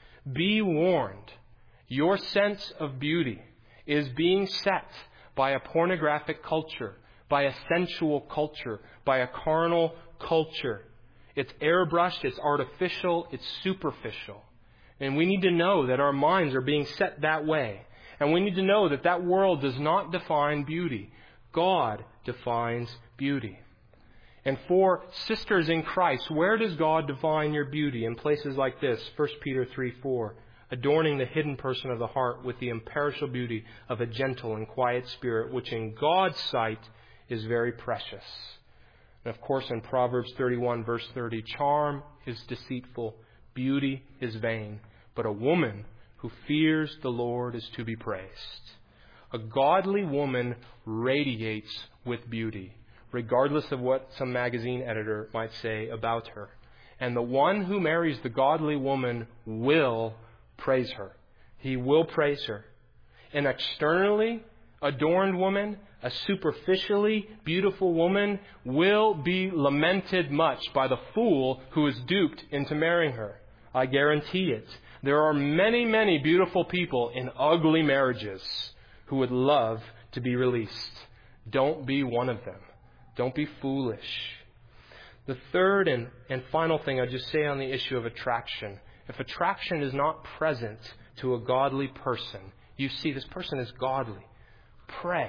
Be warned. Your sense of beauty is being set by a pornographic culture, by a sensual culture, by a carnal culture. It's airbrushed, it's artificial, it's superficial. And we need to know that our minds are being set that way. And we need to know that that world does not define beauty. God defines beauty. And for sisters in Christ, where does God define your beauty? In places like this, First Peter three four, adorning the hidden person of the heart with the imperishable beauty of a gentle and quiet spirit, which in God's sight is very precious. And of course, in Proverbs thirty-one, verse thirty, charm is deceitful, beauty is vain, but a woman who fears the Lord is to be praised. A godly woman radiates with beauty, regardless of what some magazine editor might say about her. And the one who marries the godly woman will praise her. He will praise her. An externally adorned woman, a superficially beautiful woman, will be lamented much by the fool who is duped into marrying her. I guarantee it. There are many, many beautiful people in ugly marriages who would love to be released. Don't be one of them. Don't be foolish. The third and, and final thing I'll just say on the issue of attraction. If attraction is not present to a godly person, you see this person is godly. Pray.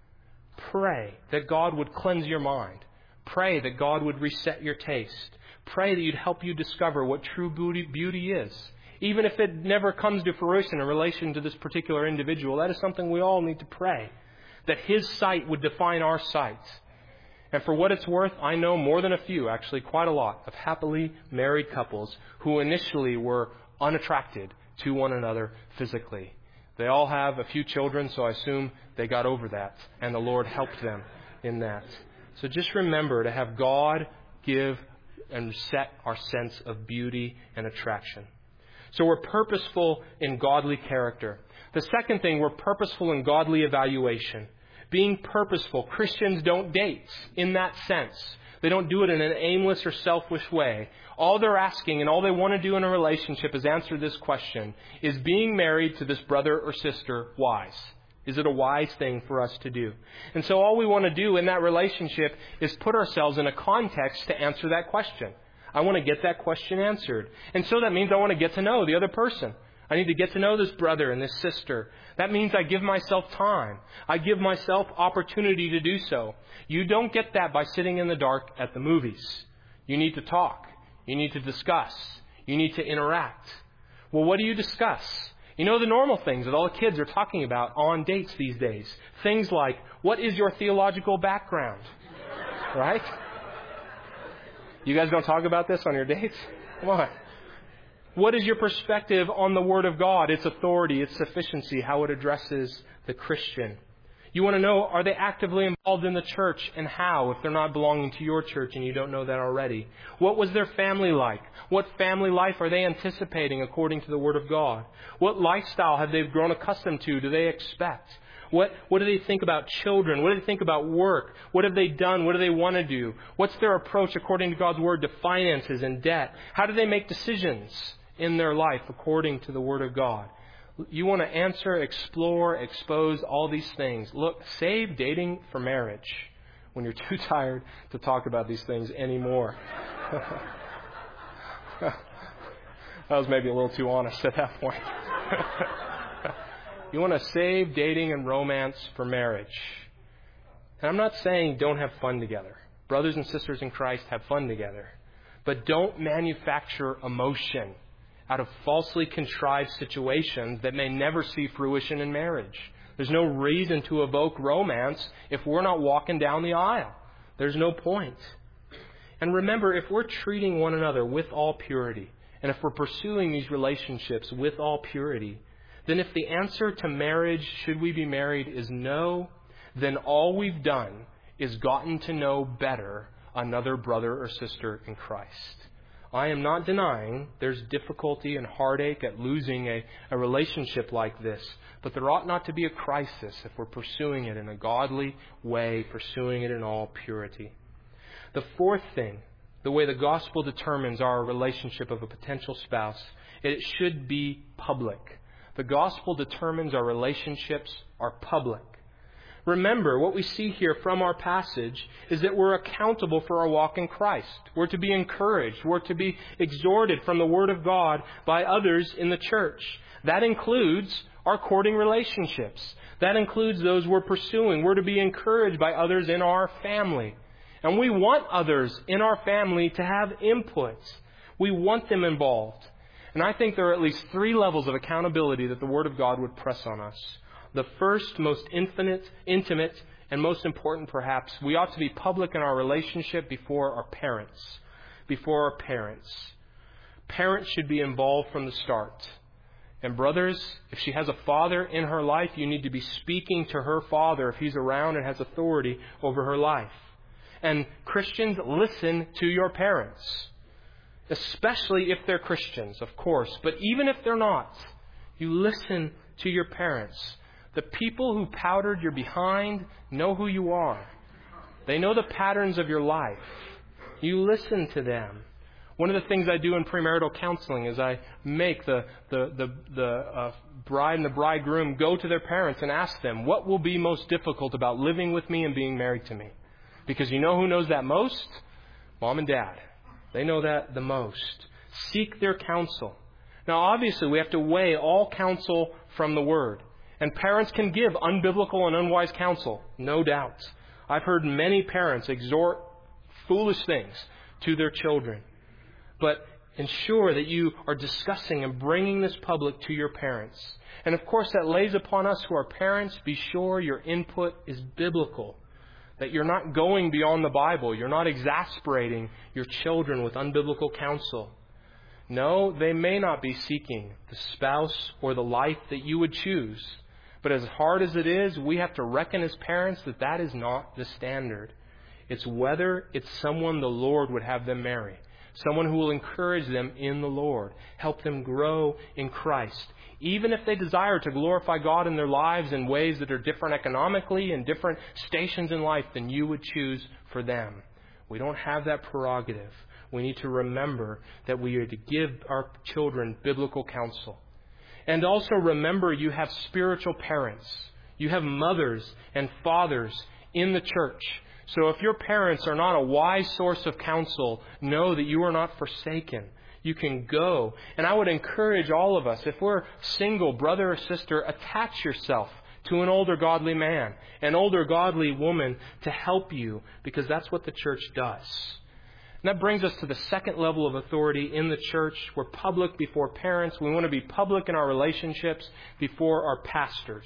Pray that God would cleanse your mind. Pray that God would reset your taste. Pray that He'd help you discover what true beauty, beauty is. Even if it never comes to fruition in relation to this particular individual, that is something we all need to pray. That His sight would define our sight. And for what it's worth, I know more than a few, actually quite a lot, of happily married couples who initially were unattracted to one another physically. They all have a few children, so I assume they got over that, and the Lord helped them in that. So just remember to have God give and set our sense of beauty and attraction. So we're purposeful in godly character. The second thing, we're purposeful in godly evaluation. Being purposeful. Christians don't date in that sense. They don't do it in an aimless or selfish way. All they're asking and all they want to do in a relationship is answer this question. Is being married to this brother or sister wise? Is it a wise thing for us to do? And so all we want to do in that relationship is put ourselves in a context to answer that question. I want to get that question answered. And so that means I want to get to know the other person. I need to get to know this brother and this sister. That means I give myself time. I give myself opportunity to do so. You don't get that by sitting in the dark at the movies. You need to talk. You need to discuss. You need to interact. Well, what do you discuss? You know the normal things that all the kids are talking about on dates these days. Things like, what is your theological background? Right? You guys don't talk about this on your dates? Come on. What is your perspective on the Word of God, its authority, its sufficiency, how it addresses the Christian? You want to know, are they actively involved in the church, and how, if they're not belonging to your church and you don't know that already? What was their family like? What family life are they anticipating according to the Word of God? What lifestyle have they grown accustomed to? Do they expect? What, what do they think about children? What do they think about work? What have they done? What do they want to do? What's their approach according to God's Word to finances and debt? How do they make decisions in their life according to the Word of God? You want to answer, explore, expose all these things. Look, save dating for marriage when you're too tired to talk about these things anymore. That was maybe a little too honest at that point. You want to save dating and romance for marriage. And I'm not saying don't have fun together. Brothers and sisters in Christ have fun together. But don't manufacture emotion out of falsely contrived situations that may never see fruition in marriage. There's no reason to evoke romance if we're not walking down the aisle. There's no point. And remember, if we're treating one another with all purity, and if we're pursuing these relationships with all purity, then if the answer to marriage, should we be married, is no, then all we've done is gotten to know better another brother or sister in Christ. I am not denying there's difficulty and heartache at losing a, a relationship like this, but there ought not to be a crisis if we're pursuing it in a godly way, pursuing it in all purity. The fourth thing, the way the gospel determines our relationship of a potential spouse, it should be public. The gospel determines our relationships are public. Remember, what we see here from our passage is that we're accountable for our walk in Christ. We're to be encouraged. We're to be exhorted from the Word of God by others in the church. That includes our courting relationships. That includes those we're pursuing. We're to be encouraged by others in our family. And we want others in our family to have input. We want them involved. And I think there are at least three levels of accountability that the Word of God would press on us. The first, most infinite, intimate, and most important perhaps, we ought to be public in our relationship before our parents. Before our parents. Parents should be involved from the start. And brothers, if she has a father in her life, you need to be speaking to her father if he's around and has authority over her life. And Christians, listen to your parents. Especially if they're Christians, of course. But even if they're not, you listen to your parents. The people who powdered your behind know who you are. They know the patterns of your life. You listen to them. One of the things I do in premarital counseling is I make the the the, the uh, bride and the bridegroom go to their parents and ask them, what will be most difficult about living with me and being married to me? Because you know who knows that most? Mom and Dad. They know that the most. Seek their counsel. Now, obviously, we have to weigh all counsel from the Word. And parents can give unbiblical and unwise counsel, no doubt. I've heard many parents exhort foolish things to their children. But ensure that you are discussing and bringing this public to your parents. And of course, that lays upon us who are parents, be sure your input is biblical. That you're not going beyond the Bible. You're not exasperating your children with unbiblical counsel. No, they may not be seeking the spouse or the life that you would choose. But as hard as it is, we have to reckon as parents that that is not the standard. It's whether it's someone the Lord would have them marry. Someone who will encourage them in the Lord. Help them grow in Christ. Even if they desire to glorify God in their lives in ways that are different economically and different stations in life than you would choose for them. We don't have that prerogative. We need to remember that we are to give our children biblical counsel. And also remember you have spiritual parents. You have mothers and fathers in the church. So if your parents are not a wise source of counsel, know that you are not forsaken. You can go. And I would encourage all of us, if we're single, brother or sister, attach yourself to an older godly man, an older godly woman to help you, because that's what the church does. And that brings us to the second level of authority in the church. We're public before parents. We want to be public in our relationships before our pastors.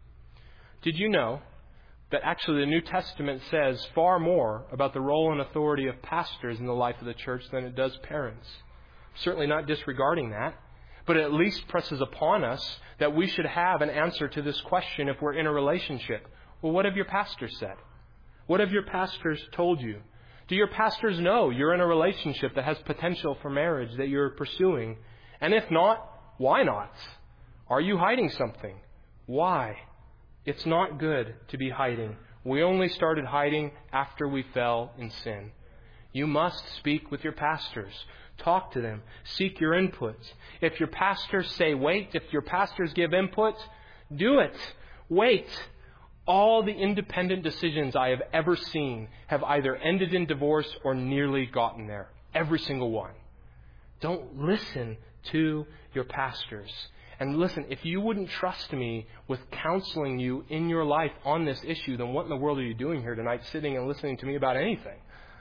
Did you know that actually the New Testament says far more about the role and authority of pastors in the life of the church than it does parents? Certainly not disregarding that, but it at least presses upon us that we should have an answer to this question if we're in a relationship. Well, what have your pastors said? What have your pastors told you? Do your pastors know you're in a relationship that has potential for marriage that you're pursuing? And if not, why not? Are you hiding something? Why? It's not good to be hiding. We only started hiding after we fell in sin. You must speak with your pastors. Talk to them. Seek your input. If your pastors say wait, if your pastors give input, do it. Wait. All the independent decisions I have ever seen have either ended in divorce or nearly gotten there. Every single one. Don't listen to your pastors. And listen, if you wouldn't trust me with counseling you in your life on this issue, then what in the world are you doing here tonight sitting and listening to me about anything?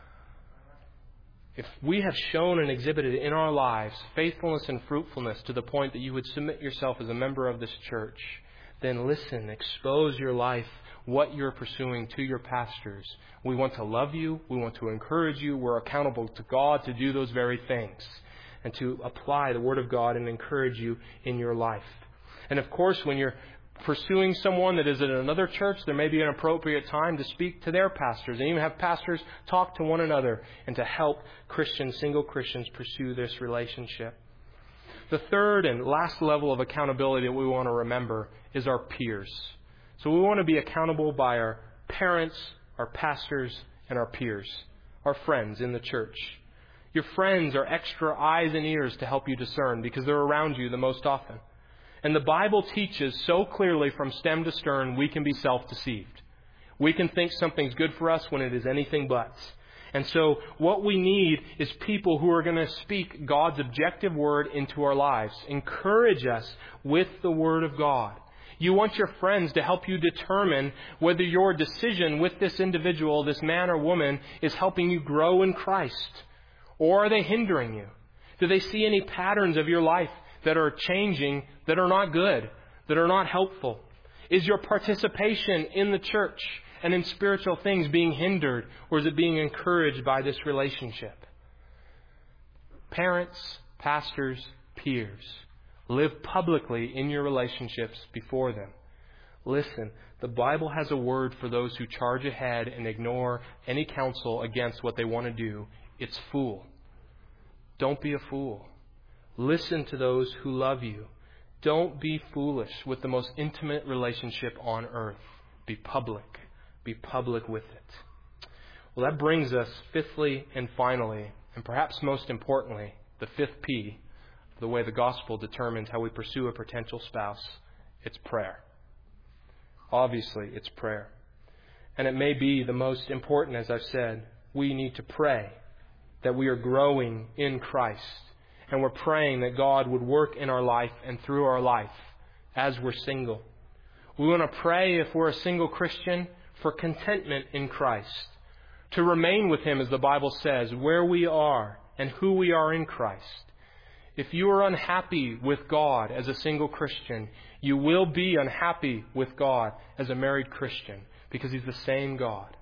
If we have shown and exhibited in our lives faithfulness and fruitfulness to the point that you would submit yourself as a member of this church, then listen, expose your life, what you're pursuing to your pastors. We want to love you. We want to encourage you. We're accountable to God to do those very things and to apply the Word of God and encourage you in your life. And of course, when you're pursuing someone that is at another church, there may be an appropriate time to speak to their pastors and even have pastors talk to one another and to help Christians, single Christians, pursue this relationship. The third and last level of accountability that we want to remember is our peers. So we want to be accountable by our parents, our pastors, and our peers, our friends in the church. Your friends are extra eyes and ears to help you discern because they're around you the most often. And the Bible teaches so clearly from stem to stern, we can be self-deceived. We can think something's good for us when it is anything but. And so what we need is people who are going to speak God's objective word into our lives. Encourage us with the Word of God. You want your friends to help you determine whether your decision with this individual, this man or woman, is helping you grow in Christ. Or are they hindering you? Do they see any patterns of your life that are changing, that are not good, that are not helpful? Is your participation in the church and in spiritual things being hindered, or is it being encouraged by this relationship? Parents, pastors, peers. Live publicly in your relationships before them. Listen, the Bible has a word for those who charge ahead and ignore any counsel against what they want to do. It's fool. Don't be a fool. Listen to those who love you. Don't be foolish with the most intimate relationship on earth. Be public. Be public with it. Well, that brings us fifthly and finally, and perhaps most importantly, the fifth P, the way the gospel determines how we pursue a potential spouse. It's prayer. Obviously, it's prayer. And it may be the most important, as I've said. We need to pray that we are growing in Christ. And we're praying that God would work in our life and through our life as we're single. We want to pray, if we're a single Christian, for contentment in Christ. To remain with Him, as the Bible says, where we are and who we are in Christ. If you are unhappy with God as a single Christian, you will be unhappy with God as a married Christian, because He's the same God.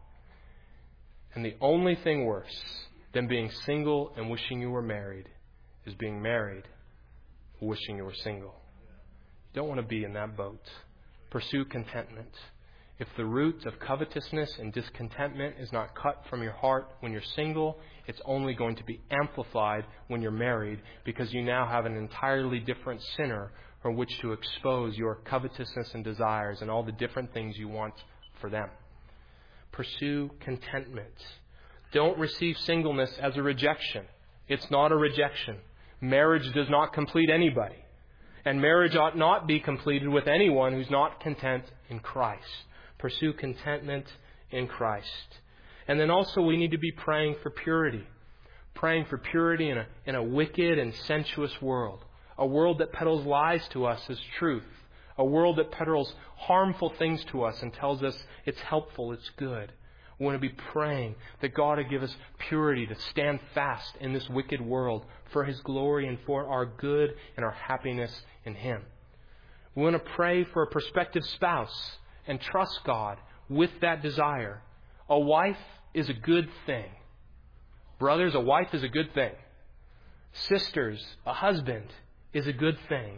And the only thing worse than being single and wishing you were married is being married wishing you were single. You don't want to be in that boat. Pursue contentment. If the root of covetousness and discontentment is not cut from your heart when you're single, it's only going to be amplified when you're married, because you now have an entirely different sinner from which to expose your covetousness and desires and all the different things you want for them. Pursue contentment. Don't receive singleness as a rejection. It's not a rejection. Marriage does not complete anybody. And marriage ought not be completed with anyone who's not content in Christ. Pursue contentment in Christ. And then also we need to be praying for purity. Praying for purity in a, in a wicked and sensuous world. A world that peddles lies to us as truth. A world that peddles harmful things to us and tells us it's helpful, it's good. We want to be praying that God would give us purity to stand fast in this wicked world for His glory and for our good and our happiness in Him. We want to pray for a prospective spouse and trust God with that desire. A wife is a good thing. Brothers, a wife is a good thing. Sisters, a husband is a good thing.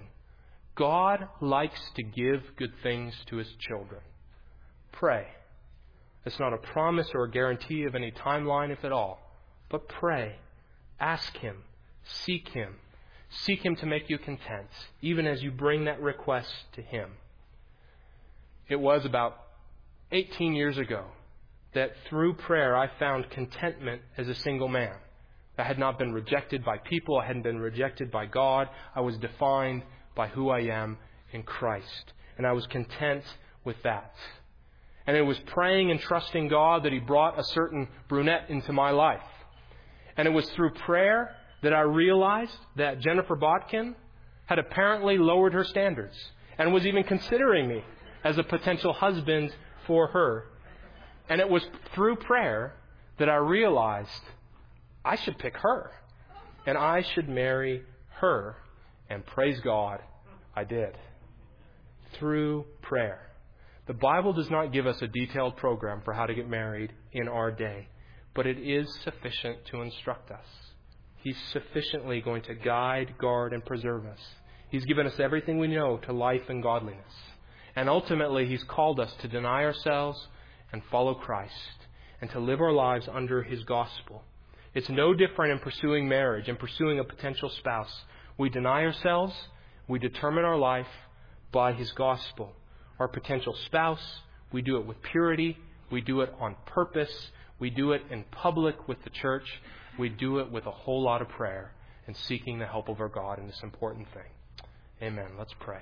God likes to give good things to His children. Pray. It's not a promise or a guarantee of any timeline, if at all. But pray. Ask Him. Seek Him. Seek Him to make you content, even as you bring that request to Him. It was about eighteen years ago that through prayer I found contentment as a single man. I had not been rejected by people. I hadn't been rejected by God. I was defined by who I am in Christ. And I was content with that. And it was praying and trusting God that He brought a certain brunette into my life. And it was through prayer that I realized that Jennifer Botkin had apparently lowered her standards and was even considering me as a potential husband for her. And it was through prayer that I realized I should pick her and I should marry her. And praise God, I did. Through prayer. The Bible does not give us a detailed program for how to get married in our day, but it is sufficient to instruct us. He's sufficiently going to guide, guard, and preserve us. He's given us everything we know to life and godliness. And ultimately, He's called us to deny ourselves and follow Christ and to live our lives under His gospel. It's no different in pursuing marriage and pursuing a potential spouse. We deny ourselves. We determine our life by His gospel. Our potential spouse, we do it with purity. We do it on purpose. We do it in public with the church. We do it with a whole lot of prayer and seeking the help of our God in this important thing. Amen. Let's pray.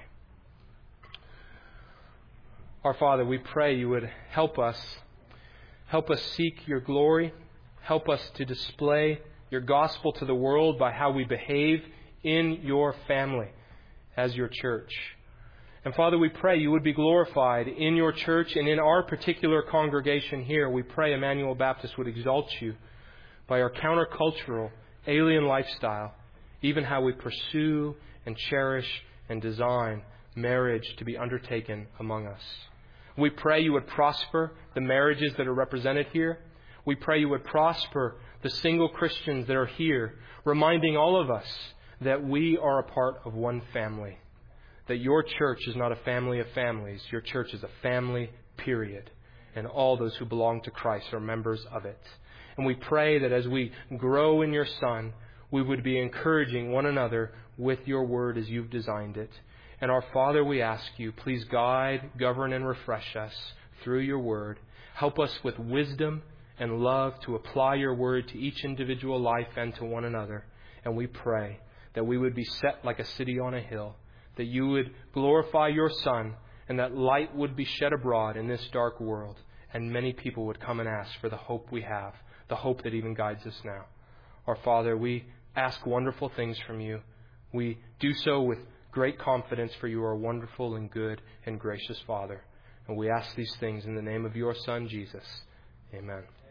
Our Father, we pray You would help us. Help us seek Your glory. Help us to display Your gospel to the world by how we behave in Your family as Your church. And Father, we pray You would be glorified in Your church and in our particular congregation here. We pray Emmanuel Baptist would exalt You by our countercultural, alien lifestyle, even how we pursue and cherish and design marriage to be undertaken among us. We pray You would prosper the marriages that are represented here. We pray You would prosper the single Christians that are here, reminding all of us that we are a part of one family, that your church is not a family of families. Your church is a family, period. And all those who belong to Christ are members of it. And we pray that as we grow in your Son, we would be encouraging one another with your word as you've designed it. And our Father, we ask you, please guide, govern, and refresh us through your word. Help us with wisdom and love to apply your word to each individual life and to one another. And we pray that we would be set like a city on a hill, that you would glorify your Son, and that light would be shed abroad in this dark world, and many people would come and ask for the hope we have, the hope that even guides us now. Our Father, we ask wonderful things from you. We do so with great confidence, for you are a wonderful and good and gracious Father. And we ask these things in the name of your Son, Jesus. Amen.